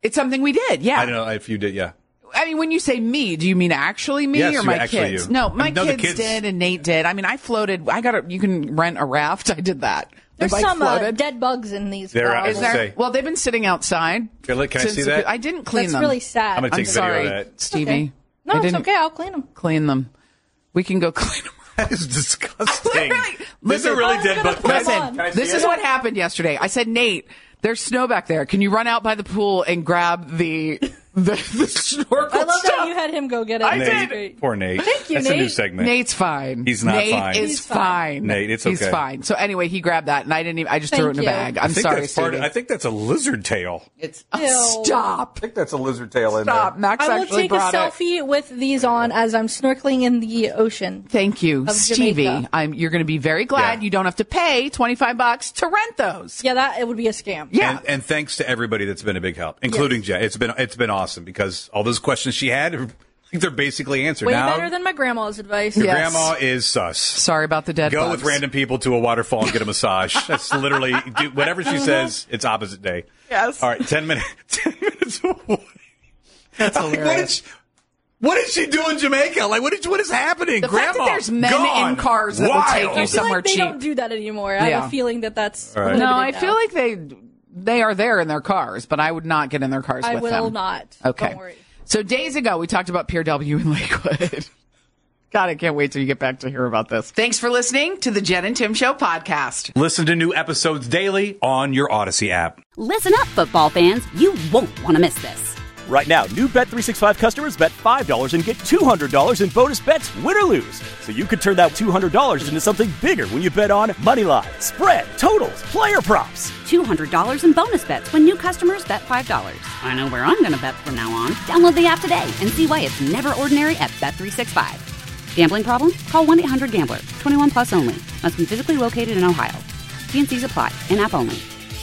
[SPEAKER 7] It's something we did, yeah.
[SPEAKER 6] I don't know if you did, yeah.
[SPEAKER 7] I mean, when you say me, do you mean actually me
[SPEAKER 6] Yes,
[SPEAKER 7] or
[SPEAKER 6] you-
[SPEAKER 7] my
[SPEAKER 6] actually
[SPEAKER 7] kids?
[SPEAKER 6] you.
[SPEAKER 7] No, my
[SPEAKER 6] No, the
[SPEAKER 7] kids,
[SPEAKER 6] kids-
[SPEAKER 7] did and Nate did. I mean, I floated. I got a, you can rent a raft. I did that. The
[SPEAKER 9] There's
[SPEAKER 7] bike
[SPEAKER 9] some uh,
[SPEAKER 7] floated.
[SPEAKER 9] dead bugs in these.
[SPEAKER 6] There, I
[SPEAKER 9] bottles.
[SPEAKER 6] was gonna say.
[SPEAKER 7] Well, they've been sitting outside.
[SPEAKER 6] Can I- can I
[SPEAKER 7] since
[SPEAKER 6] see
[SPEAKER 7] the-
[SPEAKER 6] that?
[SPEAKER 7] I didn't clean
[SPEAKER 9] That's
[SPEAKER 7] them.
[SPEAKER 9] really sad.
[SPEAKER 6] I'm going to take
[SPEAKER 7] I'm
[SPEAKER 6] video
[SPEAKER 7] sorry,
[SPEAKER 6] of that.
[SPEAKER 7] Stevie.
[SPEAKER 9] Okay. No,
[SPEAKER 7] I
[SPEAKER 9] it's
[SPEAKER 7] didn't
[SPEAKER 9] okay. I'll clean them.
[SPEAKER 7] clean them. We can go clean them.
[SPEAKER 6] That is disgusting.
[SPEAKER 7] Literally,
[SPEAKER 6] This is a
[SPEAKER 7] listen,
[SPEAKER 6] really
[SPEAKER 9] I'm
[SPEAKER 6] dead
[SPEAKER 9] gonna
[SPEAKER 6] bug.
[SPEAKER 9] put
[SPEAKER 6] Can I-
[SPEAKER 9] them
[SPEAKER 7] Listen,
[SPEAKER 9] on.
[SPEAKER 6] can I see
[SPEAKER 7] this is
[SPEAKER 6] it?
[SPEAKER 7] what happened yesterday. I said, Nate, there's snow back there. Can you run out by the pool and grab the the, the snorkel
[SPEAKER 9] I love
[SPEAKER 7] stuff?
[SPEAKER 9] that you had him go get it.
[SPEAKER 7] I
[SPEAKER 9] That's
[SPEAKER 6] Nate,
[SPEAKER 9] great.
[SPEAKER 6] poor Nate.
[SPEAKER 9] Thank you,
[SPEAKER 6] That's a new
[SPEAKER 9] Nate.
[SPEAKER 6] segment.
[SPEAKER 7] Nate's fine.
[SPEAKER 6] He's not
[SPEAKER 7] Nate
[SPEAKER 6] fine.
[SPEAKER 7] is
[SPEAKER 9] He's
[SPEAKER 7] fine.
[SPEAKER 9] fine.
[SPEAKER 6] Nate, it's
[SPEAKER 7] He's
[SPEAKER 6] okay.
[SPEAKER 7] fine. So anyway, he grabbed that, and I didn't even. I just
[SPEAKER 9] Thank
[SPEAKER 7] threw it in a
[SPEAKER 9] you.
[SPEAKER 7] bag.
[SPEAKER 6] I
[SPEAKER 7] I'm
[SPEAKER 6] think
[SPEAKER 7] sorry,
[SPEAKER 6] that's part of,
[SPEAKER 7] Stevie.
[SPEAKER 6] I think that's a lizard tail.
[SPEAKER 7] It's
[SPEAKER 9] Ew.
[SPEAKER 7] stop.
[SPEAKER 6] I think that's a lizard tail in
[SPEAKER 7] Stop.
[SPEAKER 6] there.
[SPEAKER 7] Max
[SPEAKER 9] I will
[SPEAKER 7] actually
[SPEAKER 9] take a
[SPEAKER 7] brought it.
[SPEAKER 9] selfie with these on as I'm snorkeling in the ocean.
[SPEAKER 7] Thank you,
[SPEAKER 9] Of
[SPEAKER 7] Stevie.
[SPEAKER 9] Jamaica.
[SPEAKER 7] I'm, you're going to be very glad
[SPEAKER 6] Yeah.
[SPEAKER 7] you don't have to pay twenty-five bucks to rent those.
[SPEAKER 9] Yeah, that it would be a scam.
[SPEAKER 7] Yeah.
[SPEAKER 6] And, and thanks to everybody that's been a big help, including Jen. It's been it's been awesome because all those questions she had, I think they're basically answered.
[SPEAKER 9] Way
[SPEAKER 6] now,
[SPEAKER 9] better than my grandma's advice.
[SPEAKER 6] your
[SPEAKER 7] Yes.
[SPEAKER 6] grandma is sus.
[SPEAKER 7] Sorry about the dead
[SPEAKER 6] Go
[SPEAKER 7] bugs.
[SPEAKER 6] with random people to a waterfall and get a massage. That's literally do, whatever she says. It's opposite day.
[SPEAKER 7] Yes.
[SPEAKER 6] All right, ten minutes. Ten minutes.
[SPEAKER 7] That's
[SPEAKER 6] Like, what,
[SPEAKER 7] hilarious.
[SPEAKER 6] is, what is she doing in Jamaica? Like, what is what is happening?
[SPEAKER 7] The
[SPEAKER 6] Grandma,
[SPEAKER 7] fact that there's men
[SPEAKER 6] gone.
[SPEAKER 7] in cars that will
[SPEAKER 6] Wild.
[SPEAKER 7] take you
[SPEAKER 9] I feel
[SPEAKER 7] somewhere
[SPEAKER 9] like they
[SPEAKER 7] cheap.
[SPEAKER 9] don't do that anymore. I
[SPEAKER 7] Yeah.
[SPEAKER 9] have a feeling that that's
[SPEAKER 6] All right.
[SPEAKER 7] No, I
[SPEAKER 9] limited
[SPEAKER 7] feel
[SPEAKER 9] now.
[SPEAKER 7] like they they are there in their cars, but I would not get in their cars
[SPEAKER 9] I
[SPEAKER 7] with
[SPEAKER 9] will
[SPEAKER 7] them.
[SPEAKER 9] not.
[SPEAKER 7] Okay.
[SPEAKER 9] Don't worry.
[SPEAKER 7] So days ago, we talked about Pier W in Lakewood. God, I can't wait till you get back to hear about this. Thanks for listening to the Jen and Tim Show podcast.
[SPEAKER 6] Listen to new episodes daily on your Odyssey app.
[SPEAKER 1] Listen up, football fans. You won't want to miss this.
[SPEAKER 2] Right now, new Bet three sixty-five customers bet five dollars and get two hundred dollars in bonus bets, win or lose. So you could turn that two hundred dollars into something bigger when you bet on money line, spread, totals, player props.
[SPEAKER 1] two hundred dollars in bonus bets when new customers bet five dollars. I know where I'm going to bet from now on. Download the app today and see why it's never ordinary at Bet three sixty-five. Gambling problem? Call one eight hundred gambler. twenty-one plus only. Must be physically located in Ohio. T and C's apply. In-app only.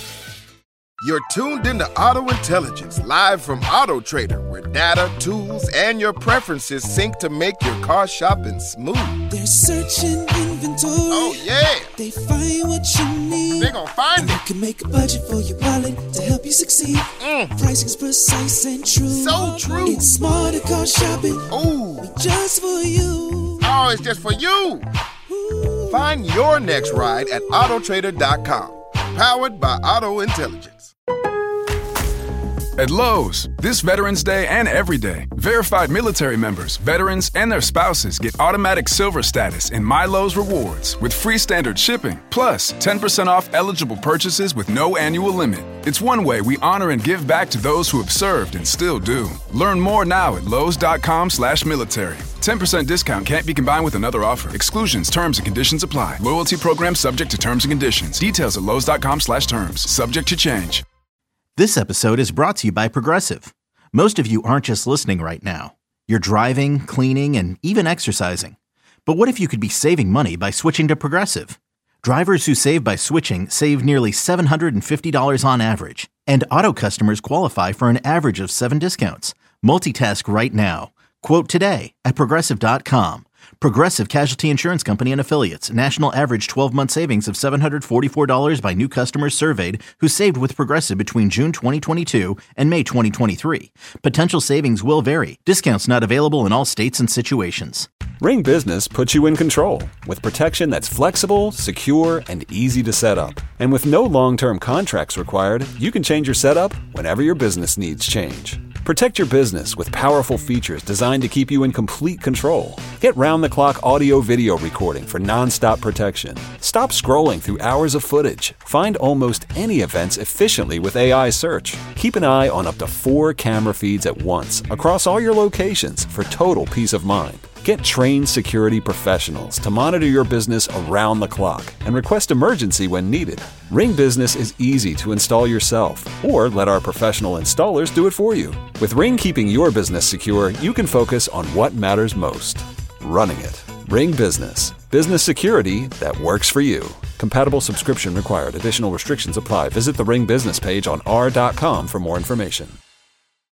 [SPEAKER 3] You're tuned into Auto Intelligence, live from Auto Trader, where data, tools, and your preferences sync to make your car shopping smooth.
[SPEAKER 4] They're searching inventory.
[SPEAKER 3] Oh, yeah.
[SPEAKER 4] They find what you need.
[SPEAKER 3] They gon' find
[SPEAKER 4] and
[SPEAKER 3] it.
[SPEAKER 4] You can make a budget for your wallet to help you succeed.
[SPEAKER 3] Mm.
[SPEAKER 4] Pricing's precise and true.
[SPEAKER 3] So true.
[SPEAKER 4] It's smarter car shopping.
[SPEAKER 3] Ooh.
[SPEAKER 4] Just for you.
[SPEAKER 3] Oh, it's just for you. Find your next ride at auto trader dot com. Powered by Auto Intelligence.
[SPEAKER 5] At Lowe's, this Veterans Day and every day, verified military members, veterans, and their spouses get automatic silver status in My Lowe's Rewards with free standard shipping, plus ten percent off eligible purchases with no annual limit. It's one way we honor and give back to those who have served and still do. Learn more now at lowes.com slash military. ten percent discount can't be combined with another offer. Exclusions, terms, and conditions apply. Loyalty program subject to terms and conditions. Details at lowes.com slash terms. Subject to change.
[SPEAKER 12] This episode is brought to you by Progressive. Most of you aren't just listening right now. You're driving, cleaning, and even exercising. But what if you could be saving money by switching to Progressive? Drivers who save by switching save nearly seven hundred fifty dollars on average. And auto customers qualify for an average of seven discounts. Multitask right now. Quote today at progressive dot com. Progressive Casualty Insurance Company and Affiliates. National average twelve-month savings of seven hundred forty-four dollars by new customers surveyed who saved with Progressive between June twenty twenty-two and May twenty twenty-three. Potential savings will vary. Discounts not available in all states and situations.
[SPEAKER 13] Ring Business puts you in control with protection that's flexible, secure, and easy to set up. And with no long-term contracts required, you can change your setup whenever your business needs change. Protect your business with powerful features designed to keep you in complete control. Get round-the-clock audio-video recording for non-stop protection. Stop scrolling through hours of footage. Find almost any events efficiently with A I search. Keep an eye on up to four camera feeds at once across all your locations for total peace of mind. Get trained security professionals to monitor your business around the clock and request emergency when needed. Ring Business is easy to install yourself, or let our professional installers do it for you. With Ring keeping your business secure, you can focus on what matters most: running it. Ring Business. Business security that works for you. Compatible subscription required. Additional restrictions apply. Visit the Ring Business page on r dot com for more information.